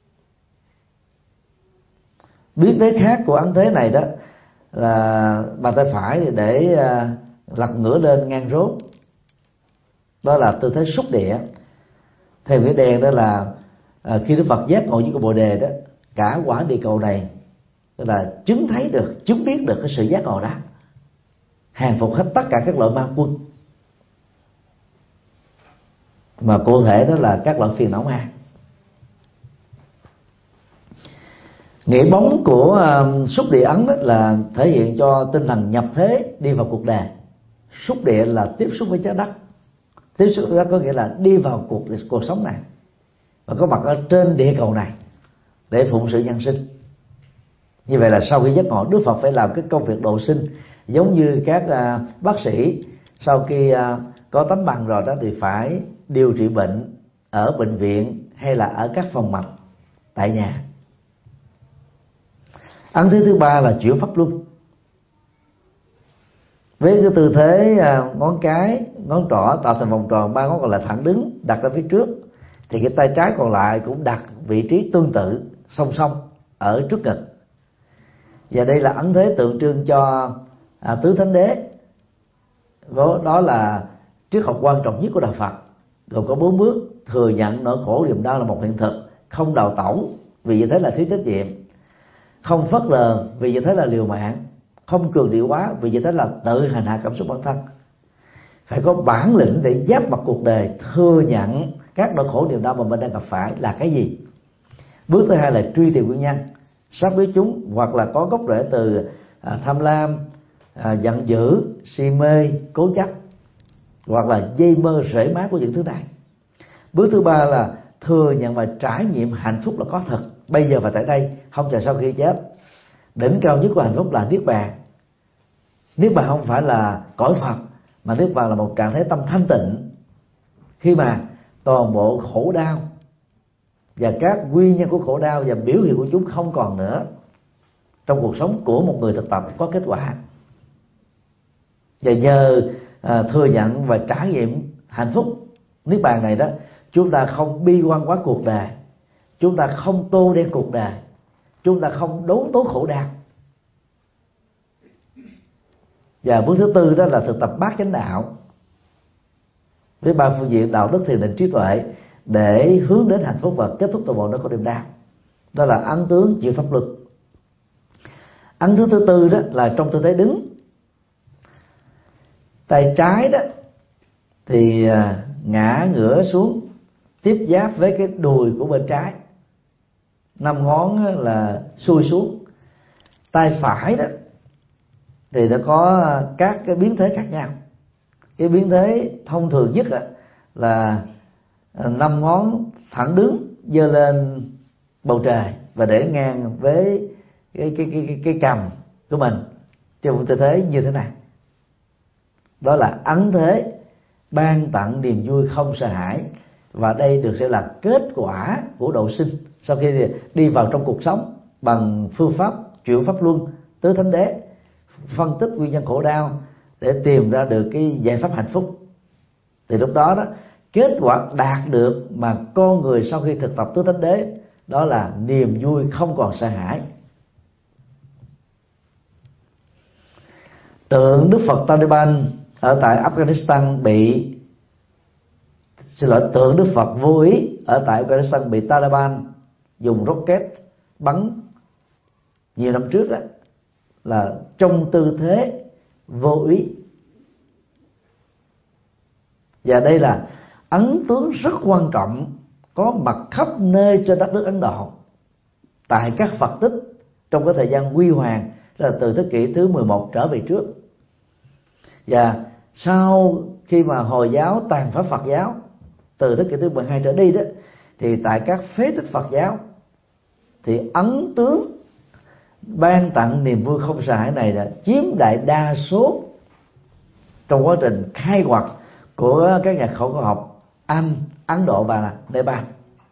Biến thế khác của ấn thế này đó là bàn tay phải để lật ngửa lên ngang rốn, đó là tư thế xúc địa. Theo nghĩa đen đó là khi Đức Phật giác ngộ với cái Bồ Đề đó, cả quả địa cầu này tức là chứng thấy được, chứng biết được cái sự giác ngộ đó, hàng phục hết tất cả các loại ma quân, mà cụ thể đó là các loại phiền não ma. Nghĩa bóng của uh, xúc địa ấn đó là thể hiện cho tinh thần nhập thế đi vào cuộc đời. Xúc địa là tiếp xúc với trái đất, tiếp xúc với đất có nghĩa là đi vào cuộc cuộc sống này và có mặt ở trên địa cầu này để phụng sự nhân sinh. Như vậy là sau khi giác ngộ, Đức Phật phải làm cái công việc độ sinh, giống như các uh, bác sĩ sau khi uh, có tấm bằng rồi đó thì phải điều trị bệnh ở bệnh viện hay là ở các phòng mạch tại nhà. Ấn thế thứ ba là chuyển pháp luân, với cái tư thế uh, ngón cái, ngón trỏ tạo thành vòng tròn, ba ngón còn lại thẳng đứng đặt ra phía trước, thì cái tay trái còn lại cũng đặt vị trí tương tự song song ở trước ngực. Và đây là ấn thế tượng trưng cho à, tứ thánh đế. Đó, đó là triết học quan trọng nhất của Đạo Phật, gồm có bốn bước: thừa nhận nỗi khổ niềm đau là một hiện thực, không đào tẩu vì như thế là thiếu trách nhiệm, không phớt lờ vì như thế là liều mạng, không cường điệu quá vì như thế là tự hành hạ cảm xúc bản thân. Phải có bản lĩnh để giáp mặt cuộc đời, thừa nhận các nỗi khổ niềm đau mà mình đang gặp phải là cái gì. Bước thứ hai là truy tìm nguyên nhân, xác biết chúng hoặc là có gốc rễ từ à, tham lam, à, giận dữ, si mê, cố chấp, hoặc là dây mơ rễ má của những thứ này. Bước thứ ba là thừa nhận và trải nghiệm hạnh phúc là có thật, bây giờ và tại đây, không chờ sau khi chết. Đỉnh cao nhất của hạnh phúc là niết bàn. Niết bàn không phải là cõi Phật, mà niết bàn là một trạng thái tâm thanh tịnh, khi mà toàn bộ khổ đau và các nguyên nhân của khổ đau và biểu hiện của chúng không còn nữa trong cuộc sống của một người thực tập có kết quả. Và nhờ à, thừa nhận và trải nghiệm hạnh phúc niết bàn này đó, chúng ta không bi quan quá cuộc đời, chúng ta không tô đen cuộc đời, chúng ta không đấu tố khổ đau. Và bước thứ tư đó là thực tập bát chánh đạo với ba phương diện đạo đức, thiền định, trí tuệ, để hướng đến hạnh phúc và kết thúc toàn bộ nó có niềm đau. Đó là ấn tướng chịu pháp luật. Ấn tướng thứ tư đó là trong tư thế đứng, tay trái đó thì ngã ngửa xuống tiếp giáp với cái đùi của bên trái, năm ngón là xuôi xuống. Tay phải đó thì nó có các cái biến thế khác nhau. Cái biến thế thông thường nhất là năm ngón thẳng đứng giơ lên bầu trời và để ngang với cái cái cái cái, cái cằm của mình trong một tư thế như thế này. Đó là ấn thế ban tặng niềm vui không sợ hãi, và đây được sẽ là kết quả của độ sinh sau khi đi vào trong cuộc sống bằng phương pháp chuyển pháp luân tứ thánh đế, phân tích nguyên nhân khổ đau để tìm ra được cái giải pháp hạnh phúc. Thì lúc đó đó, kết quả đạt được mà con người sau khi thực tập tứ thánh đế đó là niềm vui không còn sợ hãi. Tượng Đức Phật Taliban ở tại Afghanistan bị xin lỗi tượng Đức Phật vô ý ở tại Afghanistan bị Taliban dùng rocket bắn nhiều năm trước đó, là trong tư thế vô ý. Và đây là ấn tướng rất quan trọng có mặt khắp nơi trên đất nước Ấn Độ tại các Phật tích trong cái thời gian huy hoàng là từ thế kỷ thứ mười một trở về trước. Và sau khi mà Hồi giáo tàn phá Phật giáo từ thế kỷ thứ mười hai trở đi đó, thì tại các phế tích Phật giáo thì ấn tướng ban tặng niềm vui không sợ hãi này là chiếm đại đa số trong quá trình khai quật của các nhà khảo cổ học Anh, Ấn Độ và Nepal.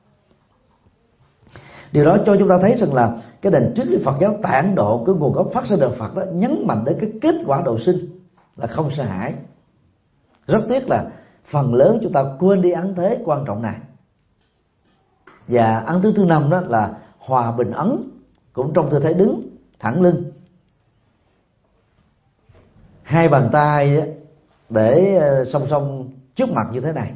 Điều đó cho chúng ta thấy rằng là cái nền triết lý Phật giáo tại Ấn Độ, cái nguồn gốc phát sinh đời Phật đó nhấn mạnh đến cái kết quả độ sinh là không sợ hãi. Rất tiếc là phần lớn chúng ta quên đi ấn thế quan trọng này. Và ấn thứ thứ năm đó là hòa bình ấn, cũng trong tư thế đứng thẳng lưng, hai bàn tay để song song trước mặt như thế này.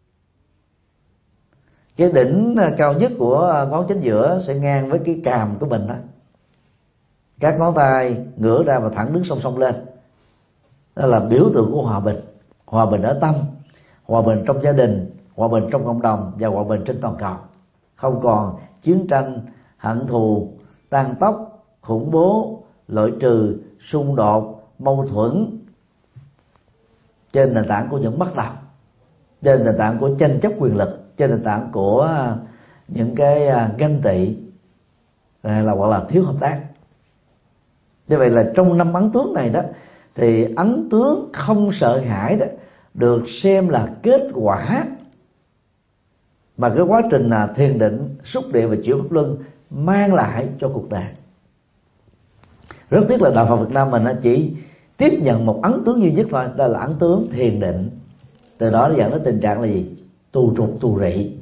Cái đỉnh cao nhất của ngón chính giữa sẽ ngang với cái càm của mình đó. Các ngón tay ngửa ra và thẳng đứng song song lên. Đó là biểu tượng của hòa bình. Hòa bình ở tâm, hòa bình trong gia đình, hòa bình trong cộng đồng và hòa bình trên toàn cầu. Không còn chiến tranh, hận thù, tan tóc, khủng bố, loại trừ, xung đột, mâu thuẫn trên nền tảng của những bất đồng, trên nền tảng của tranh chấp quyền lực, trên nền tảng của những cái ganh tị là hoặc là thiếu hợp tác. Như vậy là trong năm ấn tướng này đó, thì ấn tướng không sợ hãi đó được xem là kết quả mà cái quá trình là thiền định, xúc địa và chuyển pháp luân mang lại cho cuộc đời. Rất tiếc là đạo Phật Việt Nam mình chỉ tiếp nhận một ấn tướng duy nhất thôi, đó là ấn tướng thiền định. Từ đó nó dẫn đến tình trạng là gì? Tù trục tù rị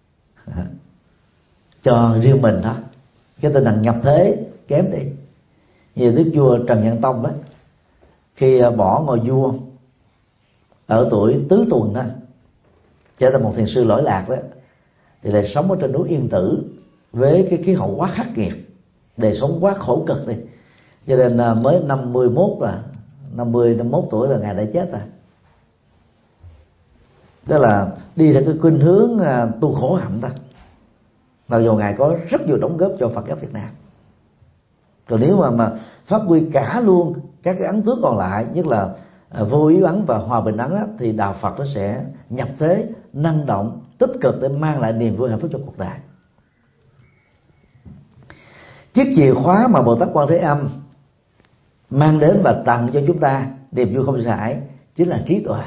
cho riêng mình đó. Cái tinh thần nhập thế kém đi. Như đức vua Trần Nhân Tông đó, khi bỏ ngôi vua ở tuổi tứ tuần đó, trở thành một thiền sư lỗi lạc đó, thì lại sống ở trên núi Yên Tử với cái khí hậu quá khắc nghiệt, đời sống quá khổ cực đi, cho nên mới năm mươi mốt là năm mươi năm mốt tuổi là ngài đã chết rồi. Đó là đi theo cái khuynh hướng tu khổ hạnh thôi. Mặc dù ngài có rất nhiều đóng góp cho Phật giáo Việt Nam. Còn nếu mà mà phát huy cả luôn các cái ấn tướng còn lại, nhất là vô ý ấn và hòa bình ấn á, thì đạo Phật nó sẽ nhập thế năng động, tích cực để mang lại niềm vui hạnh phúc cho cuộc đời. Chiếc chìa khóa mà Bồ Tát Quan Thế Âm mang đến và tặng cho chúng ta niềm vui không sợ hãi chính là trí tuệ.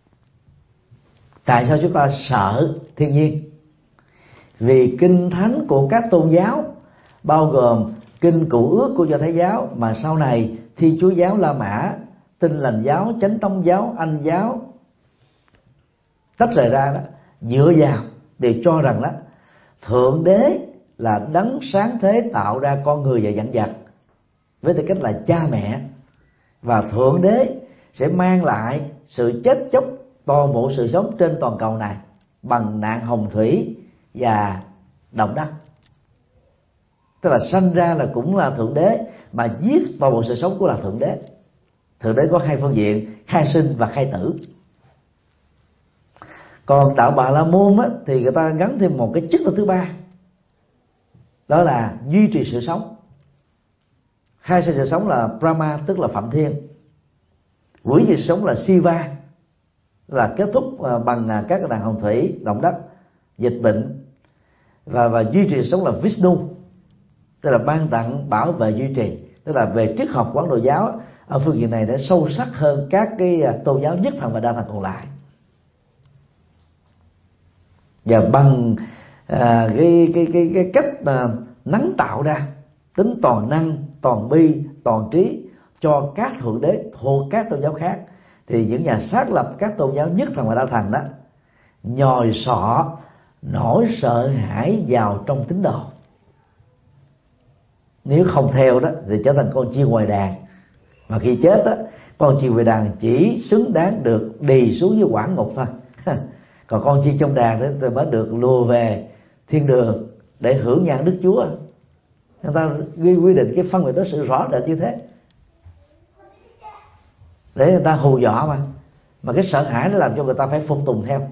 Tại sao chúng ta sợ thiên nhiên? Vì kinh thánh của các tôn giáo, bao gồm kinh Cựu Ước của Do Thái giáo, mà sau này Thiên Chúa giáo La Mã, Tin Lành giáo, Chánh Tông giáo, Anh giáo tách rời ra đó, dựa vào để cho rằng đó Thượng Đế là đấng sáng thế tạo ra con người và vạn vật với tư cách là cha mẹ, và Thượng Đế sẽ mang lại sự chết chóc toàn bộ sự sống trên toàn cầu này bằng nạn hồng thủy và động đất. Tức là sanh ra là cũng là Thượng Đế, mà giết toàn bộ sự sống cũng là Thượng Đế. Thượng Đế có hai phương diện, khai sinh và khai tử. Còn đạo Bà La Môn á, thì người ta gắn thêm một cái chức năng thứ ba, đó là duy trì sự sống. Khai sinh sự sống là Brahma, tức là Phạm Thiên. Hủy diệt sự sống là Shiva, là kết thúc bằng các đàn hồng thủy, động đất, dịch bệnh. Và, và duy trì sự sống là Vishnu, tức là ban tặng, bảo vệ, duy trì. Tức là về triết học của Ấn Độ giáo ở phương diện này đã sâu sắc hơn các cái tôn giáo nhất thần và đa thần còn lại. Và bằng à, cái, cái cái cái cách à, nắng tạo ra tính toàn năng, toàn bi, toàn trí cho các thượng đế thuộc các tôn giáo khác, thì những nhà xác lập các tôn giáo nhất thần và đa thần đó nhồi sọ nỗi sợ hãi vào trong tín đồ. Nếu không theo đó thì trở thành con chiên ngoài đàn, mà khi chết đó, con chiên ngoài đàn chỉ xứng đáng được đì xuống dưới quản ngục thôi. Còn con chiên trong đàn đó thì mới được lùa về thiên đường để hưởng nhan Đức Chúa. Người ta ghi quy định cái phân biệt đối xử rõ rệt như thế để người ta hù dọa mà mà cái sợ hãi nó làm cho người ta phải phục tùng theo.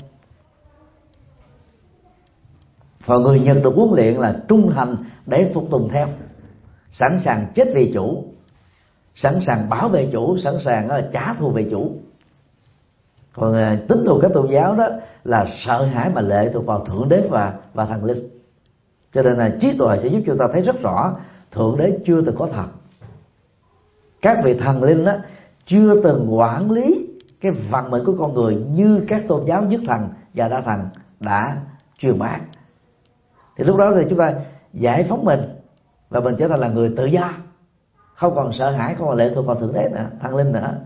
Và người Nhật được huấn luyện là trung thành để phục tùng theo, sẵn sàng chết vì chủ, sẵn sàng bảo vệ chủ, sẵn sàng uh, trả thù về chủ. Còn uh, tín đồ các tôn giáo đó là sợ hãi mà lệ thuộc vào thượng đế và và thần linh. Cho nên là trí tuệ sẽ giúp chúng ta thấy rất rõ thượng đế chưa từng có thật. Các vị thần linh đó chưa từng quản lý cái vận mệnh của con người như các tôn giáo nhất thần và đa thần đã truyền bá. Thì lúc đó thì chúng ta giải phóng mình và mình trở thành là người tự do, không còn sợ hãi, không còn lệ thuộc vào thượng đế nữa, thần linh nữa.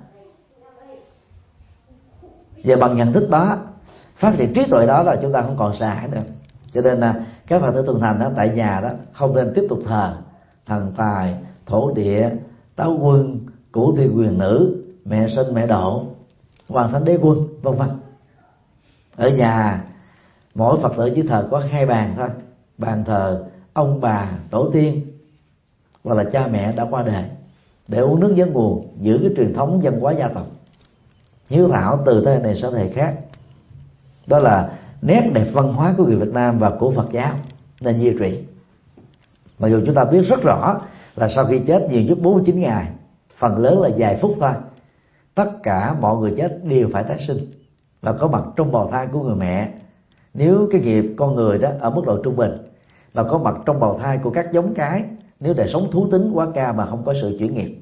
Và bằng nhận thức đó, phát triển trí tuệ đó là chúng ta không còn sợ hãi nữa. Cho nên là các Phật tử tuần thành đó, tại nhà đó không nên tiếp tục thờ thần tài, thổ địa, táo quân, cửu thiên quyền nữ, mẹ sinh mẹ độ, hoàng thánh đế quân, vân vân. Ở nhà mỗi Phật tử chỉ thờ có hai bàn thôi, bàn thờ ông bà tổ tiên hoặc là cha mẹ đã qua đời, để uống nước giếng nguồn, giữ cái truyền thống văn hóa gia tộc, hiếu thảo từ thế hệ này sang thế hệ khác. Đó là nét đẹp văn hóa của người Việt Nam và của Phật giáo nên duy trì. Mặc dù chúng ta biết rất rõ là sau khi chết nhiều nhất bốn mươi chín ngày, phần lớn là vài phút thôi, tất cả mọi người chết đều phải tái sinh và có mặt trong bào thai của người mẹ nếu cái nghiệp con người đó ở mức độ trung bình, và có mặt trong bào thai của các giống cái nếu đời sống thú tính quá cao mà không có sự chuyển nghiệp.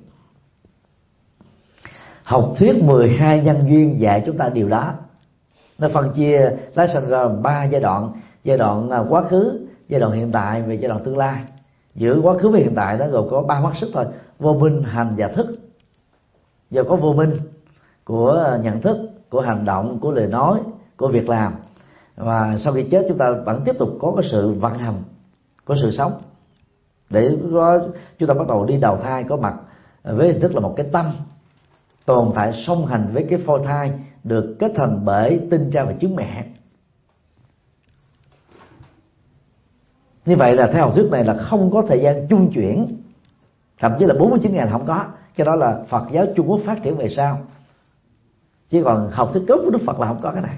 Học thuyết mười hai nhân duyên dạy chúng ta điều đó. Nó phân chia tái sinh ra ba giai đoạn: giai đoạn quá khứ, giai đoạn hiện tại và giai đoạn tương lai. Giữa quá khứ và hiện tại đó gồm có ba mắt xích thôi: vô minh, hành và thức. Do có vô minh của nhận thức, của hành động, của lời nói, của việc làm, và sau khi chết chúng ta vẫn tiếp tục có cái sự vận hành của sự sống, để có chúng ta bắt đầu đi đầu thai, có mặt với hình thức là một cái tâm tồn tại song hành với cái phôi thai được kết thành bởi tinh cha và trứng mẹ. Như vậy là theo học thuyết này là không có thời gian chung chuyển, thậm chí là bốn mươi chín ngày là không có. Cái đó là Phật giáo Trung Quốc phát triển về sau, chứ còn học thuyết gốc của Đức Phật là không có cái này.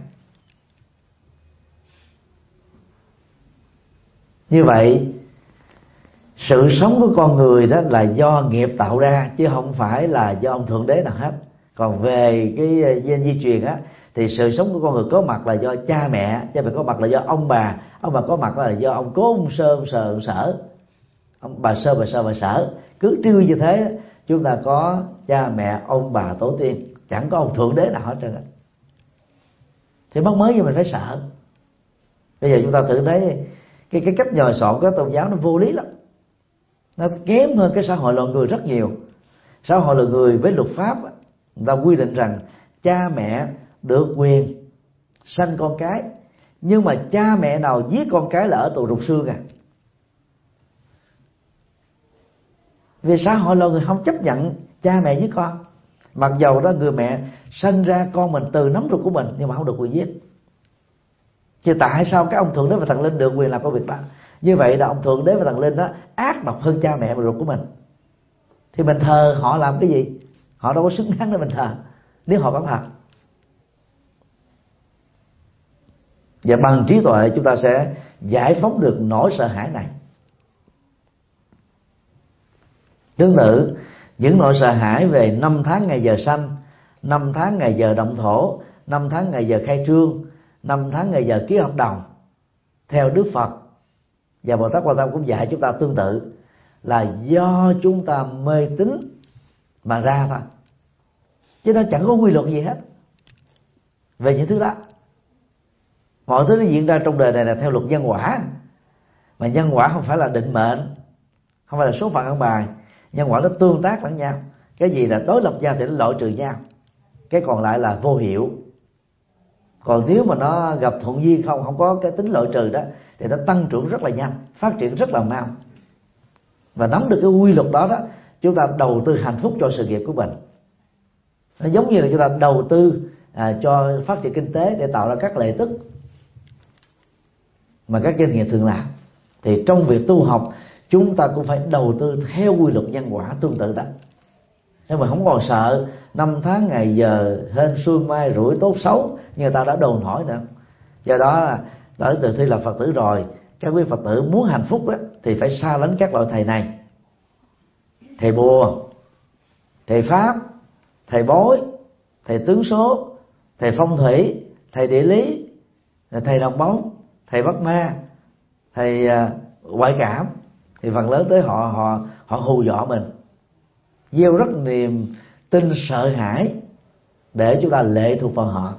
Như vậy sự sống của con người đó là do nghiệp tạo ra, chứ không phải là do ông thượng đế nào hết. Còn về cái gen di truyền á, thì sự sống của con người có mặt là do cha mẹ, cha mẹ có mặt là do ông bà, ông bà có mặt là do ông cố, ông sơ, ông sờ, ông sở, ông bà sơ, bà sơ, bà sở. Cứ trưa như thế chúng ta có cha mẹ, ông bà, tổ tiên, chẳng có ông thượng đế nào hết trơn á. Thì mắc mới như mình phải sợ. Bây giờ chúng ta thử thấy cái cái cách nhồi sọ của tôn giáo nó vô lý lắm, nó kém hơn cái xã hội loài người rất nhiều. Xã hội loài người với luật pháp người ta quy định rằng cha mẹ được quyền sanh con cái, nhưng mà cha mẹ nào giết con cái là ở tù rục xương à. Vì xã hội loài người không chấp nhận cha mẹ giết con, mặc dầu đó người mẹ sanh ra con mình từ nấm ruột của mình, nhưng mà không được quyền giết. Chứ tại sao các ông thượng đế và thần linh được quyền làm công việc đó? Như vậy là ông thượng đế và thần linh đó ác độc hơn cha mẹ và ruột của mình. Thì mình thờ họ làm cái gì? Họ đâu có xứng đáng để mình thờ nếu họ có thật. Và bằng trí tuệ chúng ta sẽ giải phóng được nỗi sợ hãi này. Tương tự, những nỗi sợ hãi về năm tháng ngày giờ sanh, năm tháng ngày giờ động thổ, năm tháng ngày giờ khai trương, năm tháng ngày giờ ký hợp đồng, theo Đức Phật và Bồ Tát Quan Tâm cũng dạy chúng ta tương tự, là do chúng ta mê tín mà ra thôi, chứ nó chẳng có quy luật gì hết về những thứ đó. Mọi thứ nó diễn ra trong đời này là theo luật nhân quả, mà nhân quả không phải là định mệnh, không phải là số phận ăn bài. Nhân quả nó tương tác lẫn nhau, cái gì là đối lập nhau thì nó loại trừ nhau, cái còn lại là vô hiệu. Còn nếu mà nó gặp thuận duyên không, không có cái tính loại trừ đó, thì nó tăng trưởng rất là nhanh, phát triển rất là mau. Và nắm được cái quy luật đó đó, chúng ta đầu tư hạnh phúc cho sự nghiệp của mình. Nó giống như là chúng ta đầu tư à, cho phát triển kinh tế để tạo ra các lợi tức mà các doanh nghiệp thường làm. Thì trong việc tu học, chúng ta cũng phải đầu tư theo quy luật nhân quả tương tự đó. Nếu mà không còn sợ năm tháng ngày giờ hên xui mai rủi tốt xấu như người ta đã đồn hỏi nữa. Do đó là đối từ khi là Phật tử rồi, các quý Phật tử muốn hạnh phúc đó, thì phải xa lánh các loại thầy này: thầy bùa, thầy pháp, thầy bói, thầy tướng số, thầy phong thủy, thầy địa lý, thầy đồng bóng, thầy bắt ma, thầy uh, ngoại cảm. Thì phần lớn tới họ họ họ hù dọa mình, gieo rất niềm tin sợ hãi để chúng ta lệ thuộc vào họ.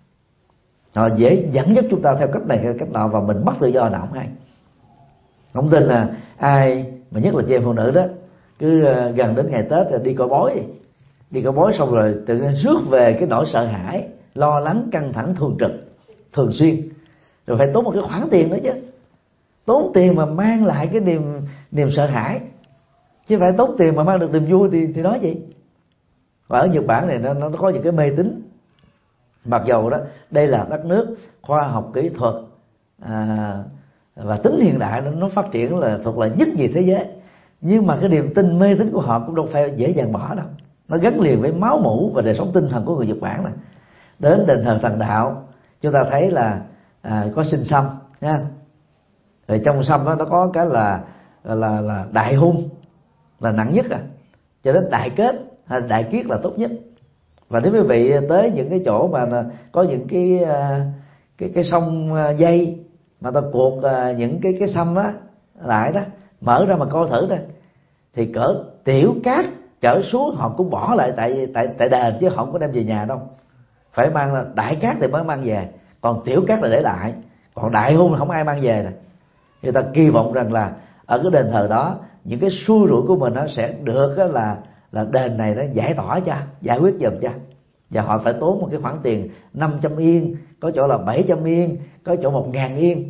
Họ dễ dẫn dắt chúng ta theo cách này hay cách nọ, và mình mất tự do nào không hay. Không tin là ai, mà nhất là chị em phụ nữ đó, cứ gần đến ngày Tết thì đi coi bói, đi coi bói xong rồi tự nhiên rước về cái nỗi sợ hãi, lo lắng, căng thẳng thường trực, thường xuyên, rồi phải tốn một cái khoản tiền nữa chứ. Tốn tiền mà mang lại cái niềm niềm sợ hãi, chứ phải tốn tiền mà mang được niềm vui thì thì nói gì. Và ở Nhật Bản này nó nó có những cái mê tín, mặc dầu đó đây là đất nước khoa học kỹ thuật à, và tính hiện đại nó, nó phát triển là thuộc là nhất nhì thế giới, nhưng mà cái niềm tin mê tín của họ cũng đâu phải dễ dàng bỏ đâu. Nó gắn liền với máu mủ và đời sống tinh thần của người Nhật Bản này. Đến đền thờ thần đạo, chúng ta thấy là à, có sinh sâm nha. Rồi trong sâm đó nó có cái là là là đại hung là nặng nhất, à cho đến đại kết hay đại kiết là tốt nhất. Và nếu quý vị tới những cái chỗ mà có những cái cái cái sông dây mà ta cuột những cái cái sâm đó lại đó, mở ra mà coi thử thôi, thì cỡ tiểu cát trở xuống họ cũng bỏ lại tại tại tại đền, chứ không có đem về nhà đâu. Phải mang là đại cát thì mới mang về, còn tiểu cát là để lại, còn đại hung là không ai mang về này. Người ta kỳ vọng rằng là ở cái đền thờ đó, những cái xui rủi của mình nó sẽ được là là đền này nó giải tỏa cho, giải quyết giùm cho. Và họ phải tốn một cái khoản tiền năm trăm yên, có chỗ là bảy trăm yên, có chỗ một ngàn yên,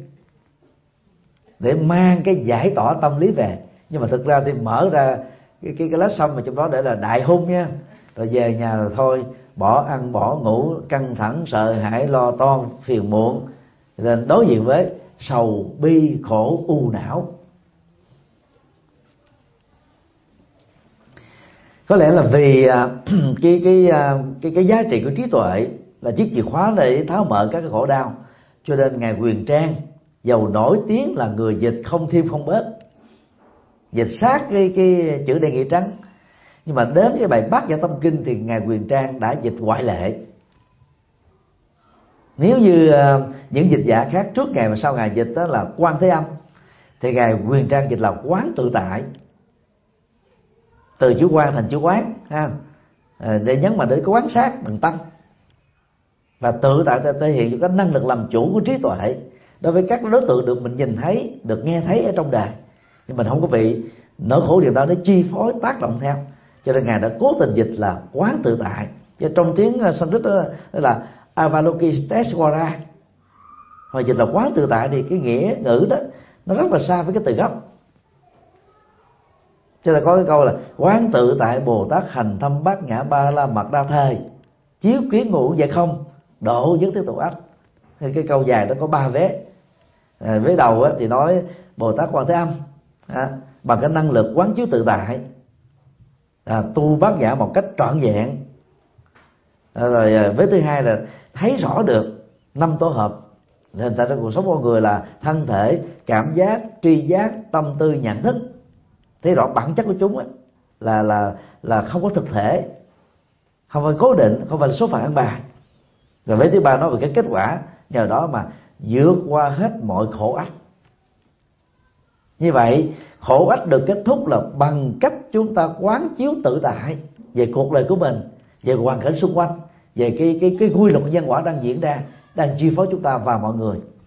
để mang cái giải tỏa tâm lý về. Nhưng mà thực ra thì mở ra cái cái, cái lá sâm mà trong đó để là đại hung nha, rồi về nhà rồi thôi, bỏ ăn bỏ ngủ, căng thẳng sợ hãi lo toan phiền muộn, nên đối diện với sầu bi khổ u não. Có lẽ là vì cái cái cái cái giá trị của trí tuệ là chiếc chìa khóa để tháo mở các cái khổ đau, cho nên ngài Huyền Trang dầu nổi tiếng là người dịch không thêm không bớt, dịch sát cái cái chữ đề nghị trắng, nhưng mà đến cái bài Bát Nhã Tâm Kinh thì ngài Huyền Trang đã dịch ngoại lệ. Nếu như những dịch giả khác trước ngài và sau ngài dịch đó là Quan Thế Âm, thì ngài Huyền Trang dịch là quán tự tại, từ chữ quan thành chữ quán ha, để nhấn mạnh đến cái quán sát bằng tâm. Và tự tại thể hiện cho cái năng lực làm chủ của trí tuệ đối với các đối tượng được mình nhìn thấy, được nghe thấy ở trong đời, nhưng mình không có bị nỗi khổ điều đó để chi phối tác động theo. Cho nên ngài đã cố tình dịch là quán tự tại, chứ trong tiếng Sanskrit đó là Avalokiteshvara, hoặc dịch là quán tự tại, thì cái nghĩa ngữ đó nó rất là xa với cái từ gốc. Cho nên có cái câu là quán tự tại Bồ Tát hành thâm bát nhã ba la mật đa thề, chiếu kiến ngũ vậy không độ nhất thiết tục ách. Thì cái câu dài đó có ba vế. À, vế đầu á, thì nói Bồ Tát Quan Thế Âm à, bằng cái năng lực quán chiếu tự tại à, tu bát nhã một cách trọn vẹn. À, rồi à, vế thứ hai là thấy rõ được năm tổ hợp hình thành trong cuộc sống con người là thân thể, cảm giác, tri giác, tâm tư, nhận thức. Thấy rõ bản chất của chúng ấy, là là là không có thực thể, không phải cố định, không phải là số phận ăn bài. Rồi vế thứ ba nói về cái kết quả, nhờ đó mà vượt qua hết mọi khổ ách. Như vậy khổ ách được kết thúc là bằng cách chúng ta quán chiếu tự tại về cuộc đời của mình, về hoàn cảnh xung quanh, về cái cái cái quy luật nhân quả đang diễn ra, đang chi phối chúng ta và mọi người.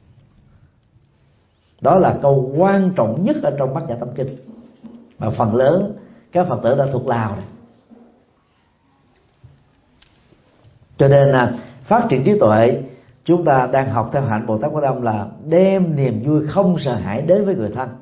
Đó là câu quan trọng nhất ở trong Bát Nhã Tâm Kinh, mà phần lớn các Phật tử đã thuộc lòng này. Cho nên là phát triển trí tuệ, chúng ta đang học theo hạnh Bồ Tát Quán Âm là đem niềm vui không sợ hãi đến với người thân.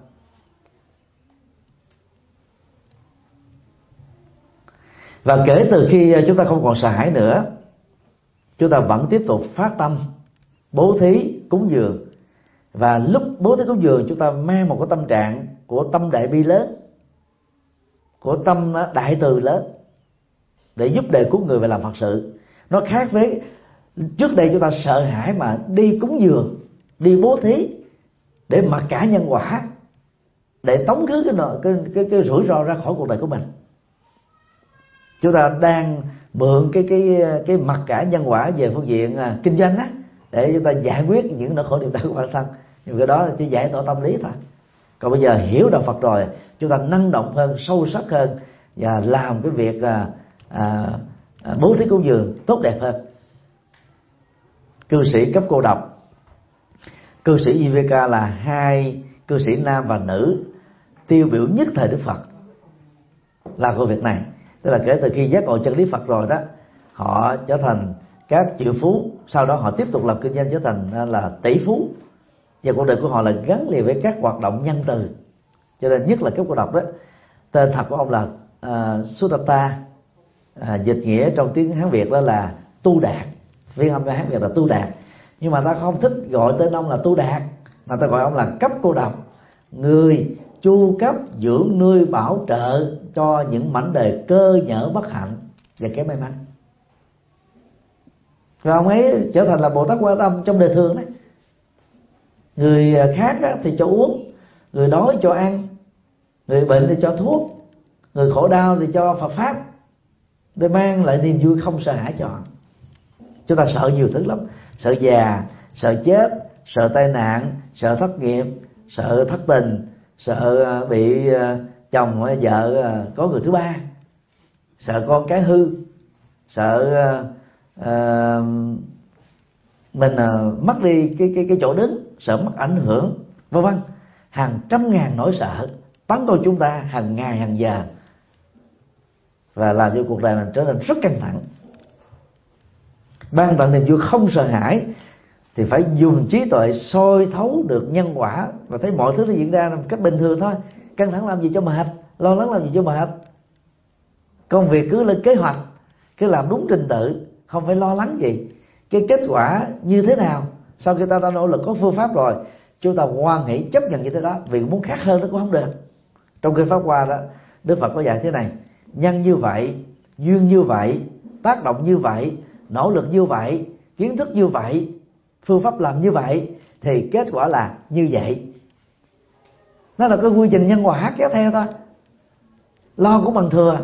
Và kể từ khi chúng ta không còn sợ hãi nữa, chúng ta vẫn tiếp tục phát tâm bố thí cúng dường. Và lúc bố thí cúng dường, chúng ta mang một cái tâm trạng của tâm đại bi lớn, của tâm đại từ lớn, để giúp đời cứu người và làm Phật sự. Nó khác với trước đây chúng ta sợ hãi mà đi cúng dường, đi bố thí để mặc cả nhân quả, để tống khứ cái, cái, cái, cái rủi ro ra khỏi cuộc đời của mình. Chúng ta đang mượn cái cái cái mặc cả nhân quả về phương diện à, kinh doanh á, để chúng ta giải quyết những nỗi khổ niềm đau của bản thân. Nhưng cái đó là chỉ giải tỏa tâm lý thôi. Còn bây giờ hiểu đạo Phật rồi, chúng ta năng động hơn, sâu sắc hơn, và làm cái việc à, à, à, bố thí cúng dường tốt đẹp hơn. Cư sĩ cấp cô độc, cư sĩ i vê ca là hai cư sĩ nam và nữ tiêu biểu nhất thời Đức Phật làm công việc này. Tức là kể từ khi giác ngộ chân lý Phật rồi đó, họ trở thành các triệu phú, sau đó họ tiếp tục làm kinh doanh trở thành là tỷ phú, và cuộc đời của họ là gắn liền với các hoạt động nhân từ. Cho nên nhất là cấp cô độc đó, tên thật của ông là uh, Sudatta, uh, dịch nghĩa trong tiếng Hán Việt đó là Tu Đạt, phiên âm Hán Việt là Tu Đạt, nhưng mà ta không thích gọi tên ông là Tu Đạt, mà ta gọi ông là cấp cô độc, người chu cấp dưỡng nuôi bảo trợ cho những mảnh đời cơ nhỡ bất hạnh và kém may mắn. Và ông ấy trở thành là Bồ Tát Quan Âm trong đời thường đấy. Người khác thì cho uống, người đói cho ăn, người bệnh thì cho thuốc, người khổ đau thì cho Phật pháp, để mang lại niềm vui không sợ hãi cho họ. Chúng ta sợ nhiều thứ lắm: sợ già, sợ chết, sợ tai nạn, sợ thất nghiệp, sợ thất tình, sợ bị chồng hay vợ có người thứ ba, sợ con cái hư, sợ uh, mình uh, mất đi cái cái cái chỗ đứng, sợ mất ảnh hưởng, vân vân. Hàng trăm ngàn nỗi sợ tấn công chúng ta hàng ngày hàng giờ, và làm cho cuộc đời mình trở nên rất căng thẳng. Ban tặng niềm vui không sợ hãi thì phải dùng trí tuệ soi thấu được nhân quả và thấy mọi thứ nó diễn ra một cách bình thường thôi. Căng thẳng làm gì cho mệt, lo lắng làm gì cho mệt. Công việc cứ lên kế hoạch, cứ làm đúng trình tự, không phải lo lắng gì. Cái kết quả như thế nào, sau khi ta đã nỗ lực có phương pháp rồi, chúng ta hoan hỷ chấp nhận như thế đó, vì muốn khác hơn nó cũng không được. Trong kinh Pháp Hoa đó, Đức Phật có dạy thế này: nhân như vậy, duyên như vậy, tác động như vậy, nỗ lực như vậy, kiến thức như vậy, phương pháp làm như vậy, thì kết quả là như vậy. Nó là cái quy trình nhân quả kéo theo thôi, lo cũng bằng thừa.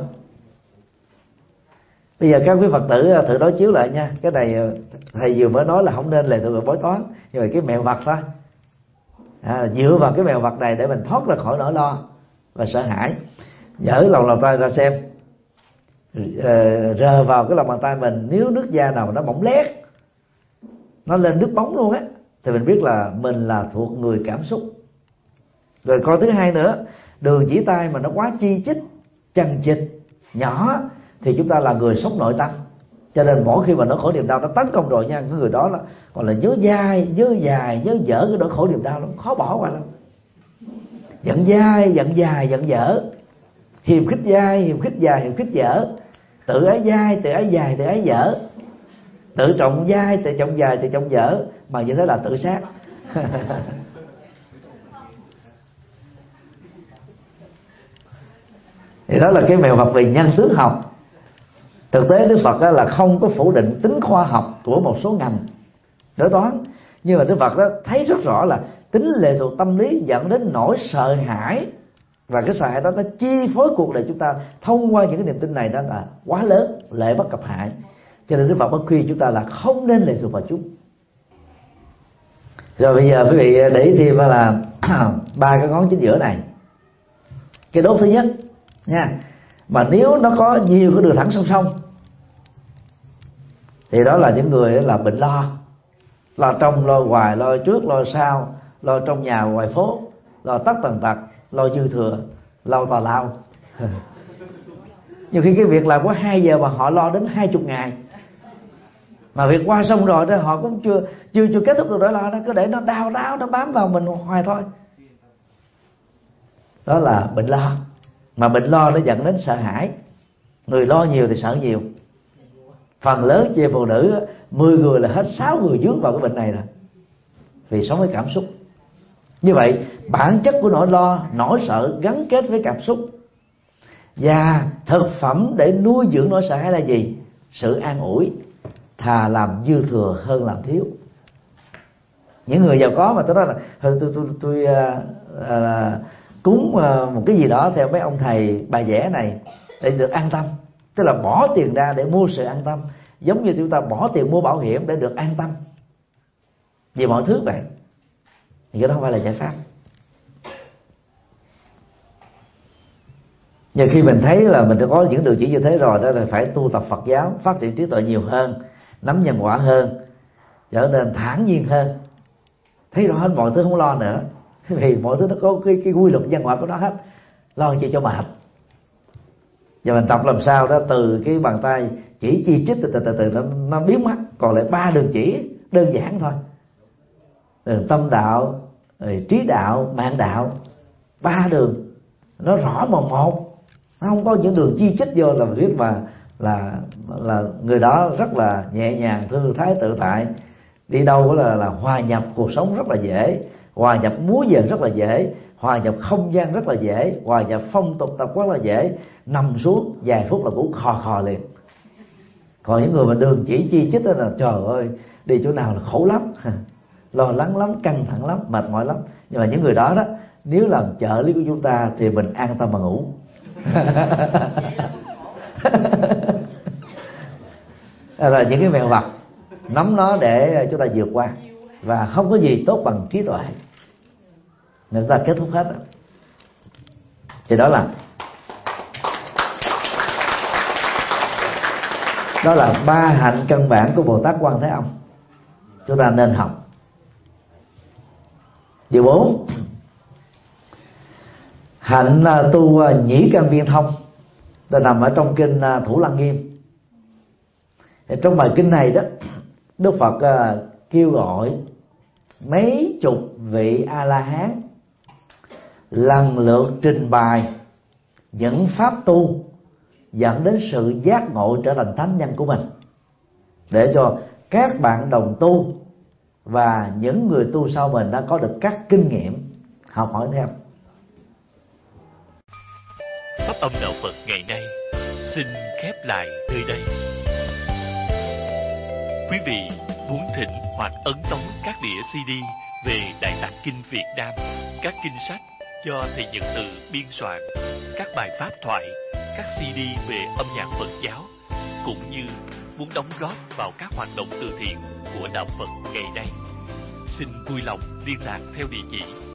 Bây giờ các quý Phật tử thử đối chiếu lại nha. Cái này thầy vừa mới nói là không nên lệ thuộc vào bói toán, nhưng mà cái mẹo vặt thôi. À, dựa vào cái mẹo vặt này để mình thoát ra khỏi nỗi lo và sợ hãi. Dở lòng bàn tay ra xem, rờ vào cái lòng bàn tay mình, nếu nước da nào nó bỗng lét, nó lên nước bóng luôn á, thì mình biết là mình là thuộc người cảm xúc. Rồi coi thứ hai nữa, đường chỉ tay mà nó quá chi chít, chằng chịt, nhỏ, thì chúng ta là người sống nội tâm. Cho nên mỗi khi mà nỗi khổ niềm đau nó tấn công rồi nha, cái người đó là còn là nhớ dai, nhớ dài, nhớ dở cái nỗi khổ niềm đau, nó khó bỏ qua lắm. Giận dai, giận dài, giận dở, hiềm khích dai, hiềm khích dài, hiềm khích dở, tự ái dai, tự ái dài, tự ái dở, tự trọng dai, tự trọng dài, tự trọng dở, mà như thế là tự sát. Thì đó là cái mẹo Phật về nhân tướng học. Thực tế Đức Phật là không có phủ định tính khoa học của một số ngành đối toán, nhưng mà Đức Phật đó thấy rất rõ là tính lệ thuộc tâm lý dẫn đến nỗi sợ hãi, và cái sợ hãi đó nó chi phối cuộc đời chúng ta thông qua những cái niềm tin này, đó là quá lớn, lệ bất cập hại. Cho nên Đức Phật mới khuyên chúng ta là không nên lệ thuộc vào chúng. Rồi bây giờ quý vị để ý thêm là ba cái ngón chính giữa này, cái đốt thứ nhất nha, mà nếu nó có nhiều cái đường thẳng song song thì đó là những người là bệnh lo, lo trong lo ngoài, lo trước lo sau, lo trong nhà ngoài phố, lo tất tần tật, lo dư thừa, lo tào lao. Nhiều khi cái việc làm có hai giờ mà họ lo đến hai chục ngày, mà việc qua xong rồi đó họ cũng chưa chưa chưa kết thúc được nỗi lo đó, cứ để nó đau đáu nó bám vào mình hoài thôi. Đó là bệnh lo, mà bệnh lo nó dẫn đến sợ hãi. Người lo nhiều thì sợ nhiều. Phần lớn chị phụ nữ mười người là hết sáu người dướng vào cái bệnh này rồi, vì sống với cảm xúc. Như vậy bản chất của nỗi lo, nỗi sợ gắn kết với cảm xúc. Và thực phẩm để nuôi dưỡng nỗi sợ hãi là gì? Sự an ủi. Thà làm dư thừa hơn làm thiếu. Những người giàu có mà tôi nói là tôi tôi tôi, tôi uh, uh, cúng uh, một cái gì đó theo mấy ông thầy bà vẽ này để được an tâm, tức là bỏ tiền ra để mua sự an tâm, giống như chúng ta bỏ tiền mua bảo hiểm để được an tâm vì mọi thứ vậy. Thì cái đó không phải là giải pháp. Nhưng khi mình thấy là mình đã có những điều chỉ như thế rồi, đó là phải tu tập Phật giáo, phát triển trí tuệ nhiều hơn, nắm nhân quả hơn, trở nên thản nhiên hơn, thấy rõ hết mọi thứ, không lo nữa. Vì mọi thứ nó có cái, cái quy luật nhân quả của nó hết, lo chi cho mệt. Và mình tập làm sao đó, từ cái bàn tay chỉ chi chít từ từ từ, từ nó, nó biến mất, còn lại ba đường chỉ đơn giản thôi: đường tâm đạo, rồi trí đạo, mạng đạo. Ba đường nó rõ mồn một, nó không có những đường chi chít vô là biết mà là là người đó rất là nhẹ nhàng, thư thái, tự tại, đi đâu cũng là là hòa nhập cuộc sống rất là dễ, hòa nhập múa giờ rất là dễ, hòa nhập không gian rất là dễ, hòa nhập phong tục tập quán là dễ, nằm xuống vài phút là cũng khò khò liền. Còn những người mà đường chỉ chi chít đó là trời ơi, đi chỗ nào là khổ lắm, lo lắng lắm, căng thẳng lắm, mệt mỏi lắm. Nhưng mà những người đó đó, nếu làm trợ lý của chúng ta thì mình an tâm mà ngủ. Là những cái mèo vặt, nắm nó để chúng ta vượt qua. Và không có gì tốt bằng trí tuệ. Nên ta kết thúc hết đó. Thì đó là Đó là ba hạnh căn bản của Bồ Tát Quan Thế Âm, chúng ta nên học. Điều bốn, hạnh tu nhĩ căn viên thông, ta nằm ở trong kinh Thủ Lăng Nghiêm. Trong bài kinh này đó, Đức Phật kêu gọi mấy chục vị A-la-hán lần lượt trình bày những pháp tu dẫn đến sự giác ngộ trở thành thánh nhân của mình, để cho các bạn đồng tu và những người tu sau mình đã có được các kinh nghiệm học hỏi theo. Pháp âm đạo Phật ngày nay xin khép lại nơi đây. Quý vị muốn thỉnh hoặc ấn tống các đĩa xê đê về Đại Tạng Kinh Việt Nam, các kinh sách do thầy Nhật Từ biên soạn, các bài pháp thoại, các xê đê về âm nhạc Phật giáo, cũng như muốn đóng góp vào các hoạt động từ thiện của đạo Phật ngày nay, xin vui lòng liên lạc theo địa chỉ